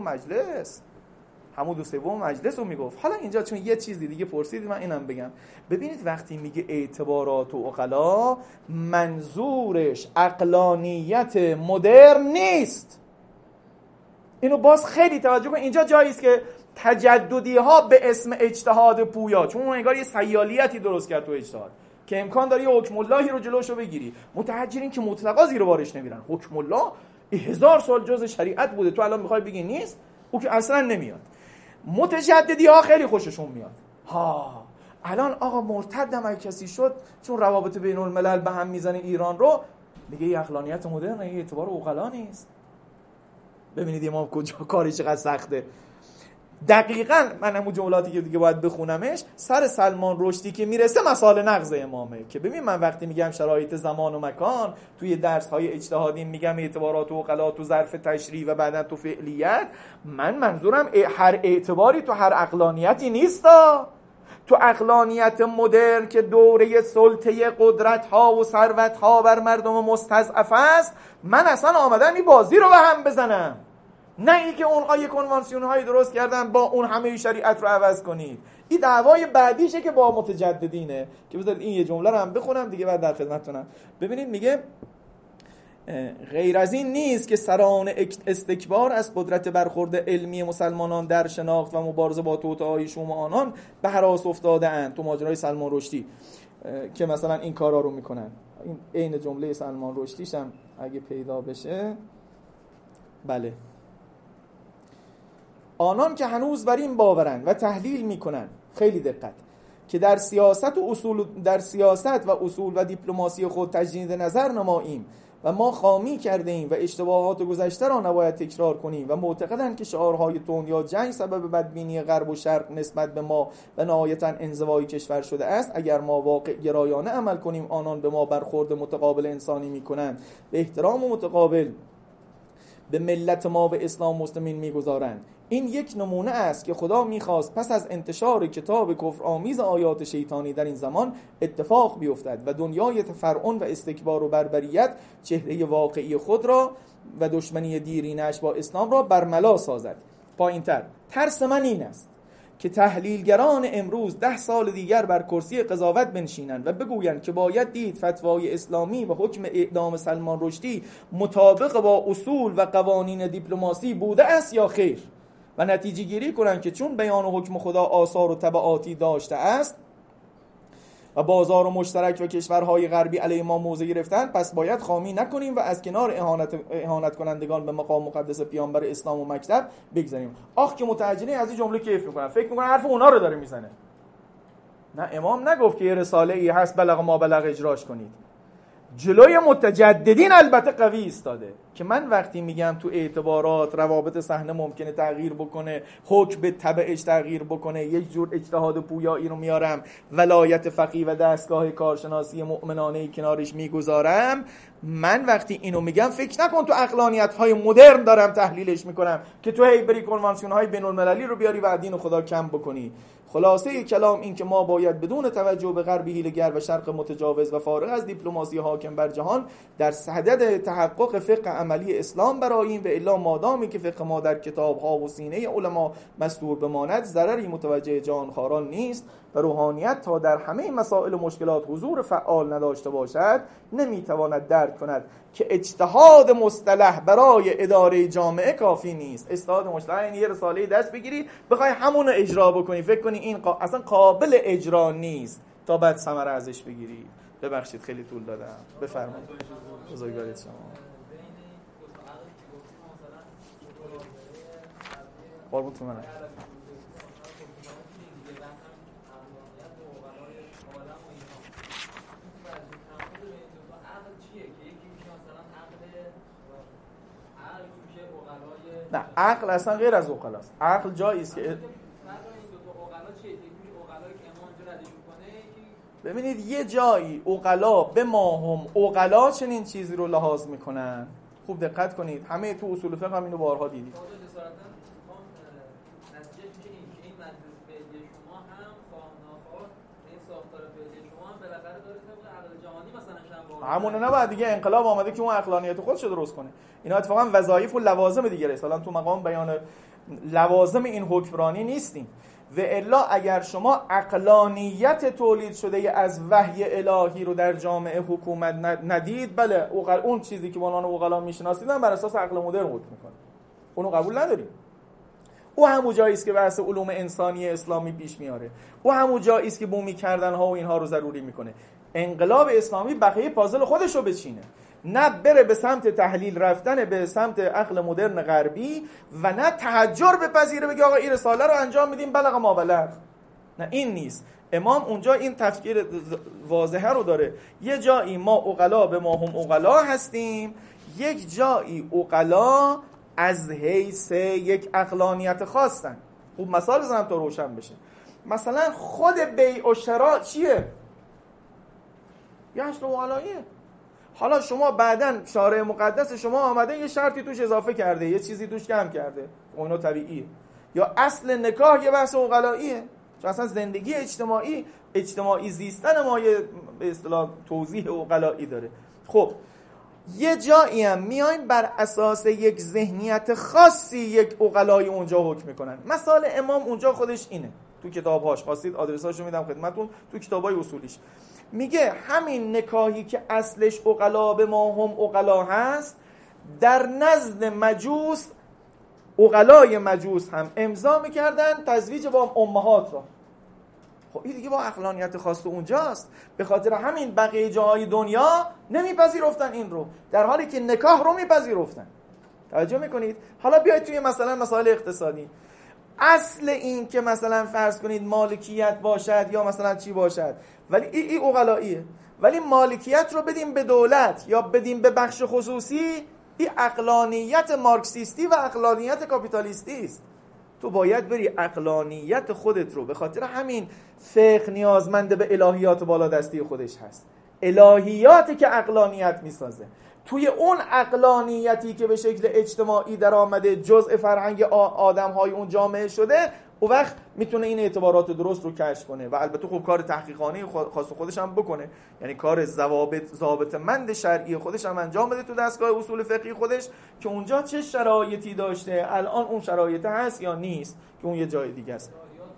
S1: 2/3 مجلس رو میگفت. حالا اینجا چون یه چیزی دیگه پرسید من اینم بگم. ببینید وقتی میگه اعتبارات و عقلا، منظورش عقلانیت مدرن نیست. اینو باز خیلی توجه کن. اینجا جایی است که تجددی ها به اسم اجتهاد پویا، چون اون انگار یه سیالیتی درست کرد تو اجتهاد که امکان داره یه حکم اللهی رو جلوشو بگیری. متحجرین که مطلقا زیر بارش نمیرن. حکم الله 1000 سال جز شریعت بوده، تو الان میخوای بگی نیست؟ او که اصلا نمیاد. متجددی ها خیلی خوششون میاد. الان آقا مرتد هم کسی شد چون روابط بین الملل به هم میزنه ایران رو، میگه یه عقلانیت مدرن، یه اعتبار عقلا نیست. ببینید امام کجا کاری چقدر سخته. دقیقاً من همون جملاتی که دیگه باید بخونمش سر سلمان رشدی که میرسه مسائل نقض امامه. که ببین من وقتی میگم شرایط زمان و مکان توی درس‌های اجتهادی میگم اعتبارات و عقلا تو ظرف تشریع و بعداً تو فعلیت، من منظورم هر اعتباری تو هر عقلانیتی نیستا. تو عقلانیت مدرن که دوره سلطه قدرت‌ها و ثروت‌ها بر مردم مستضعف است، من اصلا آمدم این بازی رو به هم بزنم، نه اینی که اونها یه کنوانسیون هایی درست کردن با اون همه شریعت رو عوض کنید. این دعوای بعدیشه که با متجددینه. که بذارید این یه جمله رو هم بخونم دیگه بعد در خدمتتونم. ببینید میگه غیر از این نیست که سران استکبار از قدرت برخورد علمی مسلمانان در شناخت و مبارزه با توطئه‌های شوم آنان به هراس افتاده اند. تو ماجرای سلمان رشدی که مثلا این کارا رو میکنن. این عین جمله سلمان رشدیش هم اگه پیدا بشه، بله، آنان که هنوز بر این باورند و تحلیل میکنن، خیلی دقت، که در سیاست و اصول و دیپلماسی خود تجدید نظر نماییم و ما خامی کرده ایم و اشتباهات گذشته را نباید تکرار کنیم و معتقدند که شعارهای تند یا جنگ سبب بدبینی غرب و شرق نسبت به ما و نهایتاً انزوای کشور شده است. اگر ما واقع گرایانه عمل کنیم، آنان به ما برخورد متقابل انسانی میکنند، به احترام متقابل به ملت ما و اسلام مسلمین میگذارند. این یک نمونه است که خدا میخواست پس از انتشار کتاب کفرآمیز آیات شیطانی در این زمان اتفاق بیفتد و دنیای تفرعن و استکبار و بربریت چهره واقعی خود را و دشمنی دیرینش با اسلام را برملا سازد. پایین‌تر ترس من این است که تحلیلگران امروز 10 سال دیگر بر کرسی قضاوت بنشینند و بگویند که باید دید فتوای اسلامی و حکم اعدام سلمان رشدی مطابق با اصول و قوانین دیپلماسی بوده است یا خیر، و نتیجه گیری کنند که چون بیان و حکم خدا آثار و تبعاتی داشته است و بازار و مشترک و کشورهای غربی علیه ما موضع گرفتن، پس باید خامی نکنیم و از کنار اهانت کنندگان به مقام مقدس پیامبر اسلام و مکتب بگذاریم. آخ که متعجلین از این جمله کیف میکنن، فکر میکنن حرف اونا رو داره میزنه. نه، امام نگفت که یه رساله ای هست بلغ ما بلغ اجراش کنید. جلوی متجددین البته قوی ایستاده که من وقتی میگم تو اعتبارات روابط صحنه ممکنه تغییر بکنه، حکم به تبعش تغییر بکنه، یک جور اجتهاد پویایی رو میارم، ولایت فقیه و دستگاه کارشناسی مؤمنانه کنارش میگذارم، من وقتی اینو میگم فکر نکن تو عقلانیت های مدرن دارم تحلیلش میکنم که تو هی بری کنوانسیون های بین المللی رو بیاری و دین خدا کم بکنی. خلاصه کلام این که ما باید بدون توجه به غرب حیله‌گر و شرق متجاوز و فارغ از دیپلماسی حاکم بر جهان در صدد تحقق فقه عملی اسلام براییم، و الا مادامی که فقه ما در کتاب‌ها و سینه علما مستور بماند ضرری متوجه جهانخواران نیست و روحانیت تا در همه مسائل و مشکلات حضور فعال نداشته باشد نمیتواند درک کند که اجتهاد مصطلح برای اداره جامعه کافی نیست. اجتهاد مصطلح یعنی یه رساله دست بگیری بخوای همون رو اجرا بکنی، فکر کنی این اصلا قابل اجرا نیست تا بعد ثمره ازش بگیری. ببخشید خیلی طول دادم، بفرمایید. بزرگوارید شما. قربونتون منم. عقل اصلا غیر از عقلاست. عقل جایی است که ببینید یه جایی عقلا به ما هم عقلا چنین چیزی رو لحاظ میکنن. خوب دقت کنید، همه تو اصول فقه هم اینو بارها دیدید. همونه نباید دیگه انقلاب آمده که اون عقلانیت خودش رو درست کنه. اینا اتفاقا وظایف و لوازم دیگه است. الان تو مقام بیان لوازم این حکمرانی نیستیم. و الا اگر شما عقلانیت تولید شده از وحی الهی رو در جامعه حکومت ندید، بله اون چیزی که به عنوان عقلا میشناسید هم بر اساس عقل مدرن حکم میکنه. اونو قبول نداریم. او همون جایی است که بحث علوم انسانی اسلامی پیش میاره. او همون جایی است که بومی کردن ها و اینها رو ضروری میکنه. انقلاب اسلامی بقیه پازل خودش رو بچینه، نه بره به سمت تحلیل رفتن به سمت عقل مدرن غربی و نه تحجر بپذیره بگه آقا این رساله رو انجام میدیم بلغ ما بلغ. نه این نیست. امام اونجا این تفکیر واضحه رو داره. یه جایی ما عقلا به ما هم عقلا هستیم، یک جایی عقلا از حیث یک عقلانیت خواستن. خوب مثال بزنم تا روشن بشه. مثلا خود بیع و شراء چیه؟ یه اصل عقلاییه. حالا شما بعدن شارع مقدس شما آمده یه شرطی توش اضافه کرده، یه چیزی توش کم کرده، اونو طبیعیه. یا اصل نکاح یه بحث عقلاییه، چون اصلا زندگی اجتماعی زیستن ما یه به اصطلاح توضیح عقلایی داره. خب یه جایی هم میایم بر اساس یک ذهنیت خاصی یک عقلای اونجا حکم میکنن. مثال امام اونجا خودش اینه، تو کتابهاش خواستید آدرساشو میدم خدمتتون، تو کتابای اصولیش میگه همین نکاحی که اصلش عقلا به ما هم عقلا هست، در نزد مجوس عقلای مجوس هم امضا میکردن تزویج با امهات را. خب این دیگه با عقلانیت خاص اونجاست. به خاطر همین بقیه جاهای دنیا نمیپذیرفتن این رو، در حالی که نکاح رو میپذیرفتن. توجه میکنید؟ حالا بیاید توی مثلا مسائل اقتصادی، اصل این که مثلا فرض کنید مالکیت باشد یا مثلا چی باشد، ولی این عقلاییه، ولی مالکیت رو بدیم به دولت یا بدیم به بخش خصوصی، این عقلانیت مارکسیستی و عقلانیت کاپیتالیستی است. تو باید بری عقلانیت خودت رو، به خاطر همین فقه نیازمند به الهیات بالا دستی خودش هست. الهیاتی که عقلانیت میسازه، توی اون عقلانیتی که به شکل اجتماعی در آمده جزء فرهنگ آدم‌های اون جامعه شده، اون وقت میتونه این اعتبارات درست رو کشف کنه و البته خب کار تحقیقانه خاص خودش هم بکنه، یعنی کار ضابطمند شرعی خودش هم انجام بده تو دستگاه اصول فقهی خودش که اونجا چه شرایطی داشته، الان اون شرایط هست یا نیست، که اون یه جای دیگه است.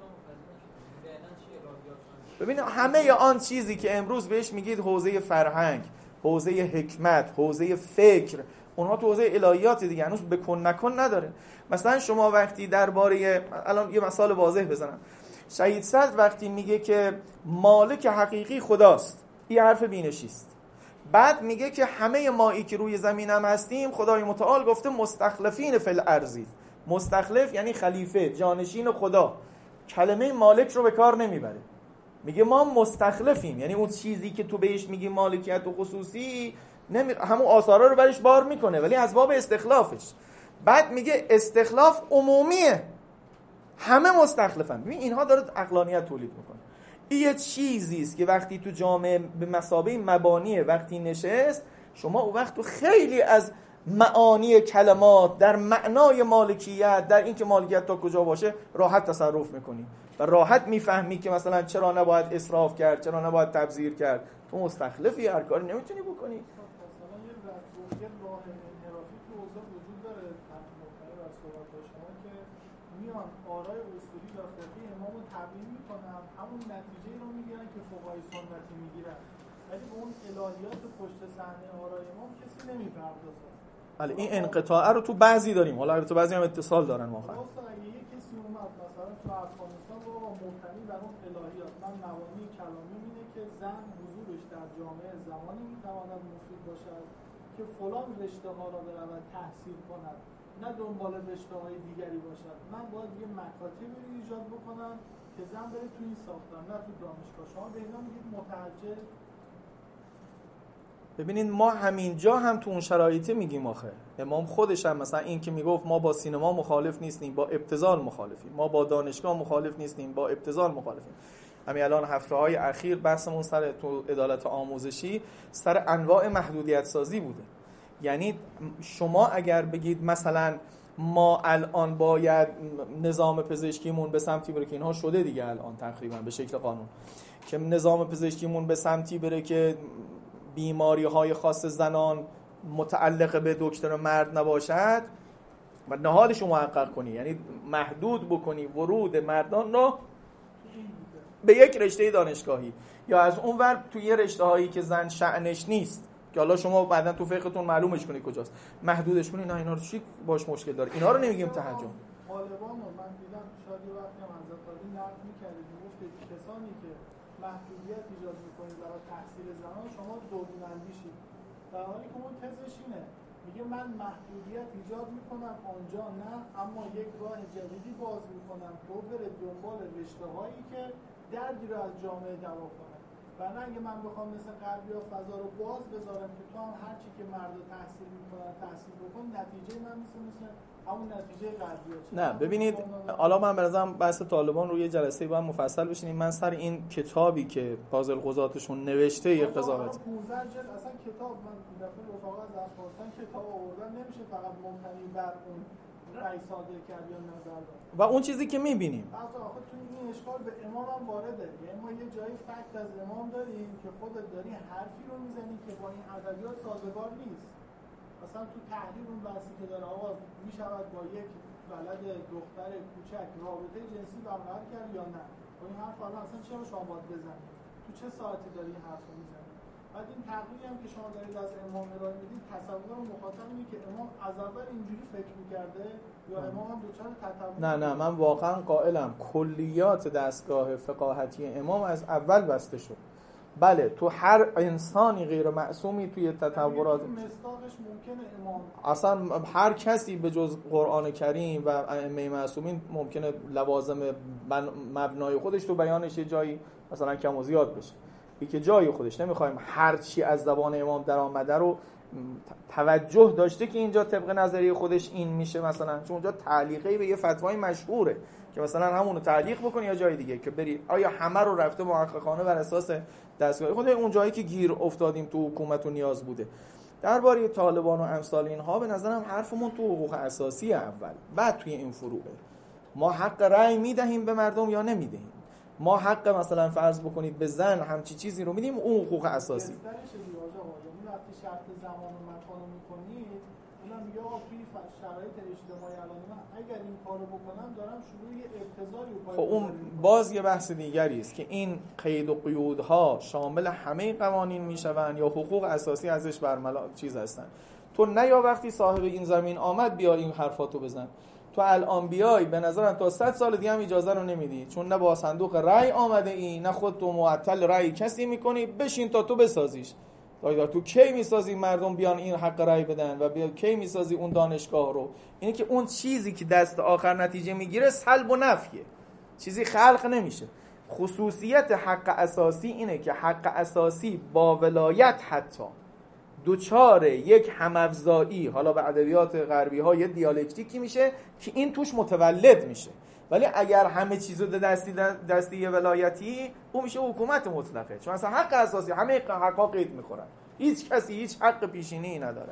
S1: ببین همه آن چیزی که امروز بهش میگید حوزه فرهنگ، حوزه حکمت، حوزه فکر، اونها تو حوزه الهیات دیگه، هنوز بکن نکن نداره. مثلا شما وقتی درباره، الان یه مثال واضح بزنم، شهید صدر وقتی میگه که مالک حقیقی خداست، این حرف بینشی است. بعد میگه که همه مایی که روی زمین هم هستیم خدای متعال گفته مستخلفین فی الارض. مستخلف یعنی خلیفه، جانشین خدا. کلمه مالک رو به کار نمیبره، میگه ما مستخلفیم، یعنی اون چیزی که تو بهش میگی مالکیت و خصوصی همون آثارا رو برش بار میکنه، ولی از باب استخلافش. بعد میگه استخلاف عمومیه، همه مستخلفن. ببین اینها داره عقلانیت تولید میکنه. این یه چیزی است که وقتی تو جامعه به مثابه مبانی وقتی نشست، شما اون وقت تو خیلی از معانی کلمات در معنای مالکیت، در این که مالکیت تا کجا باشه راحت تصرف میکنی و راحت میفهمی که مثلا چرا نباید اسراف کرد، چرا نباید تبذیر کرد. تو مستخلفی، هر کاری نمیتونی بکنی.
S3: مثلا یه راه انحرافی تو اوضاع وجود داره، مبتنی بر صحبت‌های شما، که میان آرای اصولی و فقهی امامو تبیین میکنن، همون نتیجه‌ای رو میگیرن که فقهای سنتی میگیرن، ولی به اون الهیات پشت صحنه آرای امام کسی نمیپردازه.
S1: بله این انقطاع رو تو بعضی داریم، حالا تو بعضی هم اتصال دارن واقعا.
S3: اگه یه کسی اومد مثلا تو افغانستان رو با مبتنی بر اون الهیات، من مبانی کلامی اینه که زن حضورش در جامعه زمانی میتواند مفید باشد که فلان رشته ها را برود تحصیل کند، نه دنبال رشته های دیگری باشد. من باید یه مکاتبی رو ایجاد بکنم که زن بره تو این ساختار، نه تو دانشگاه. شما به اینا میگید متعجل.
S1: ببینید ما همینجا هم تو اون شرایطی میگیم آخه امام خودش هم مثلا این که میگفت ما با سینما مخالف نیستیم، با ابتذال مخالفیم، ما با دانشگاه مخالف نیستیم، با ابتذال مخالفیم. همین الان هفته‌های اخیر بحثمون سر تو عدالت آموزشی سر انواع محدودیت سازی بوده. یعنی شما اگر بگید مثلا ما الان باید نظام پزشکیمون به سمتی بره که اینها شده دیگه الان تقریبا به شکل قانون که نظام پزشکیمون به سمتی بره که بیماری‌های خاص زنان متعلق به دکتر مرد نباشد و نهادش رو محقق کنی، یعنی محدود بکنی ورود مردان رو به یک رشته دانشگاهی یا از اون ور توی یه رشته‌هایی که زن شأنش نیست که حالا شما بعداً تو فقهتون معلومش کنید کجاست، محدودش کنید. نه اینا رو چی باش مشکل داره؟ اینا رو نمیگیم تهجم.
S3: طالبان رو من دیدم شاید یه وقتی هم از قاضی نقد می‌کردید میگفتید کسانی که محدودیت ایجاد می‌کنید برای تحصیل زنان شما دوگانه‌اندیشید، در حالی که اون تزش اینه میگه من محدودیت ایجاد می‌کنم آنجا نه، اما یک راه جدیدی باز می‌کنم تو بره دنبال رشته‌هایی که دردی رو از جامعه دوا کنه. و نه اگه من بخوام مثل غربی‌ها فضا رو باز بذارم که تو هم هر چی که مرد تحصیل می‌کنن تحصیل بکن، نتیجه من مثل همون نتیجه غربی‌ها.
S1: نه ببینید حالا من برازم بحث طالبان رو یه جلسه با هم مفصل بشینیم. من سر این کتابی که فاضل قضاتشون نوشته یه قضاوت
S3: 15 جلد اصلا کتاب من دفعه رفاقا از افغانستان کتاب آوردن نمیشه فقط مبتنی بر اون رأی صادر کرد یا نظر داد
S1: و اون چیزی که می‌بینیم
S3: آخه تو این اشکال به امام هم وارده. یعنی ما یه جایی فکت از امام داریم که خودت داری حرفی رو میزنی که با این ادبیات سازگار نیست. مثلا تو تحریر اون بحثی که داره آقا میشود با یک ولد دختر کوچک رابطه جنسی برقرار کرد یا نه، با این حرف حالا اصلا چرا شما باید بزنید؟ تو چه ساعتی داری این حرف رو میزنی؟ بعد این تقریری هم که شما دارید از امام ارائه میدید تصور مخاطب اینه که امام از اول اینجوری فکر می‌کرده یا امام هم دوچار تطور.
S1: نه من واقعا قائلم کلیات دستگاه فقاهتی امام از اول بسته شد. بله تو هر انسانی غیر معصومی توی تطورات
S3: مصداقش ممکنه امام
S1: اصلا هر کسی به جز قرآن کریم و ائمه معصومین ممکنه لوازم مبنای خودش تو بیانش یه جایی مثلا کم و زیاد بشه، این که جای خودش نمیخوایم هر چی از زبان امام در آمده رو توجه داشته که اینجا طبق نظریه خودش این میشه مثلا، چون اونجا تعلیقی به یه فتوای مشهوره که مثلا همونو تعلیق بکنی یا جای دیگه که بری آیا همه رو رفته محققانه بر اساس دستگاه خود اون جایی که گیر افتادیم تو حکومت و نیاز بوده. درباره طالبان و امثال اینها به نظرم حرفمون تو حقوق اساسی اول، بعد توی این فروعه ما حق رأی میدهیم به مردم یا نمیدهیم، ما حق مثلا فرض بکنید به زن همچی چیزی رو میدیم، اون حقوق اساسی
S3: وقتی شرط زمان و مکان رو میکنید اونم میگه آقا توی شرایط اجتماعی الان من اگر این کارو بکنم دارم شروع یه ابتذالی رو
S1: خب اون باز یه بحث دیگری است که این قید و قیودها شامل همه قوانین میشوند یا حقوق اساسی ازش برملا چیز هستن. تو نه یا وقتی صاحب این زمین آمد بیا این حرفاتو بزن، تو الان بیای به نظرم تا 100 سال دیگه هم اجازه رو نمیدی، چون نه با صندوق رأی آمده ای نه خود تو معطل رأی کسی میکنی، بشین تا تو بسازیش. تو کی میسازی مردم بیان این حق رأی بدن و بیا کی میسازی اون دانشگاه رو؟ اینه که اون چیزی که دست آخر نتیجه میگیره سلب و نفیه، چیزی خلق نمیشه. خصوصیت حق اساسی اینه که حق اساسی با ولایت حتی دوچار یک هم‌افزایی، حالا به ادبیات غربی ها یه دیالکتیکی میشه که این توش متولد میشه، ولی اگر همه چیزو دستی ولایتی اون میشه حکومت مطلقه، چون اصلا حق اساسی همه حقا قید میخورن، هیچ کسی هیچ حق پیشینی نداره.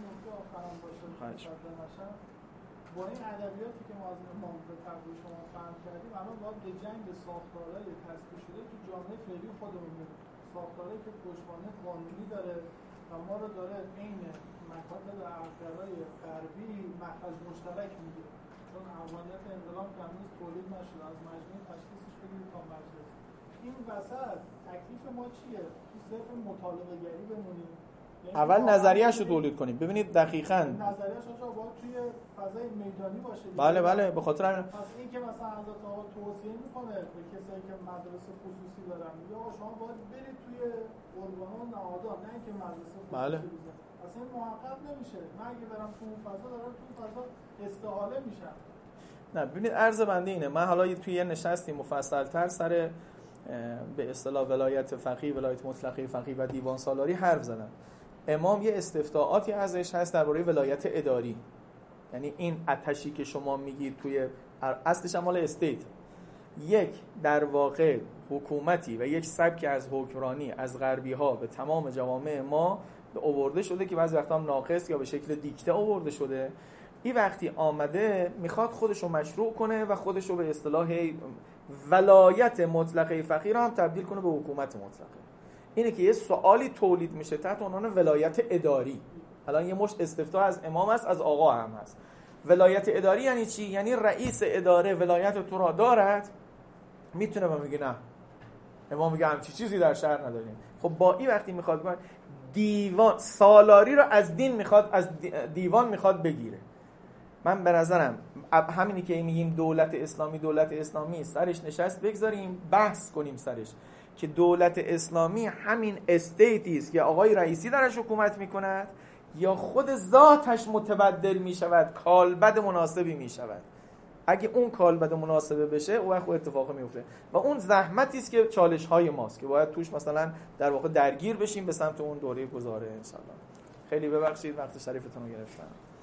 S3: با این ادبیاتی که ما از امام به تقدیر شما فهم کردیم الان باید به جنگ ساختارهای تصویر شده تو جامعه فعلی خودمون میریم، ساختارهایی که پشتوانه قانونی داره و ما رو داره عین مکاتب عقل‌گرای غربی مخرج مشترک میگیره، چون اولیت انقلاب که هنوز تولید نشده از مجموع تشخیصش بگیرید تا مجلس. این وسط تکلیف ما چیه؟ تو صرف مطالبه گری بمونیم؟
S1: اول نظریه‌اش رو تولید کنیم. ببینید دقیقاً
S3: نظریه‌اش باید توی فضای میدانی باشه.
S1: بله به خاطر همین
S3: پس این که مثلا حضرت آقا توصیه میکنه به کسایی که مدرسه خصوصی دارن میگه آقا شما باید برید توی ارگان‌ها و نهادها، نه اینکه مدرسه خصوصی بزنید. اصلا محقق نمیشه. من اگه برم تو اون فضا دارم تو اون فضا استحاله میشم.
S1: نه ببینید عرض بنده اینه، من حالا توی یه نشستی مفصل‌تر سر به اصطلاح ولایت فقیه، ولایت مطلقه فقیه و دیوان سالاری حرف زدم. امام یه استفتاءاتی ازش هست درباره ولایت اداری. یعنی این آتشی که شما میگید توی اصلش هم مال استیت، یک در واقع حکومتی و یک سبکی از حکمرانی از غربی ها به تمام جوامع ما آورده شده که بعضی وقتا هم ناقص یا به شکل دیکته آورده شده. این وقتی آمده میخواد خودش رو مشروع کنه و خودش رو به اصطلاح ولایت مطلقه فقیه هم تبدیل کنه به حکومت مطلقه. اینه که یه سوالی تولید میشه تحت عنوان ولایت اداری. الان یه مشت استفتاء از امام است، از آقا هم هست. ولایت اداری یعنی چی؟ یعنی رئیس اداره ولایت تو را دارد، میتونه به میگه نه، امام میگه همچی چیزی در شهر نداریم. خب با این وقتی میخواد کنه دیوان سالاری رو از دین میخواد، از دیوان میخواد بگیره. من به نظرم همینی که میگیم دولت اسلامی سرش نشست بگذاریم بحث کنیم سرش که دولت اسلامی همین استیتی است که آقای رئیسی درش حکومت میکند یا خود ذاتش متبدل میشود، کالبد مناسبی میشود. اگه اون کالبد مناسبه بشه اون وقت اتفاقی میفته و اون زحمتی است که چالش های ماست که باید توش مثلا در واقع درگیر بشیم به سمت اون دوره گذاره. انشالله. خیلی ببخشید وقت شریفتون رو گرفتم.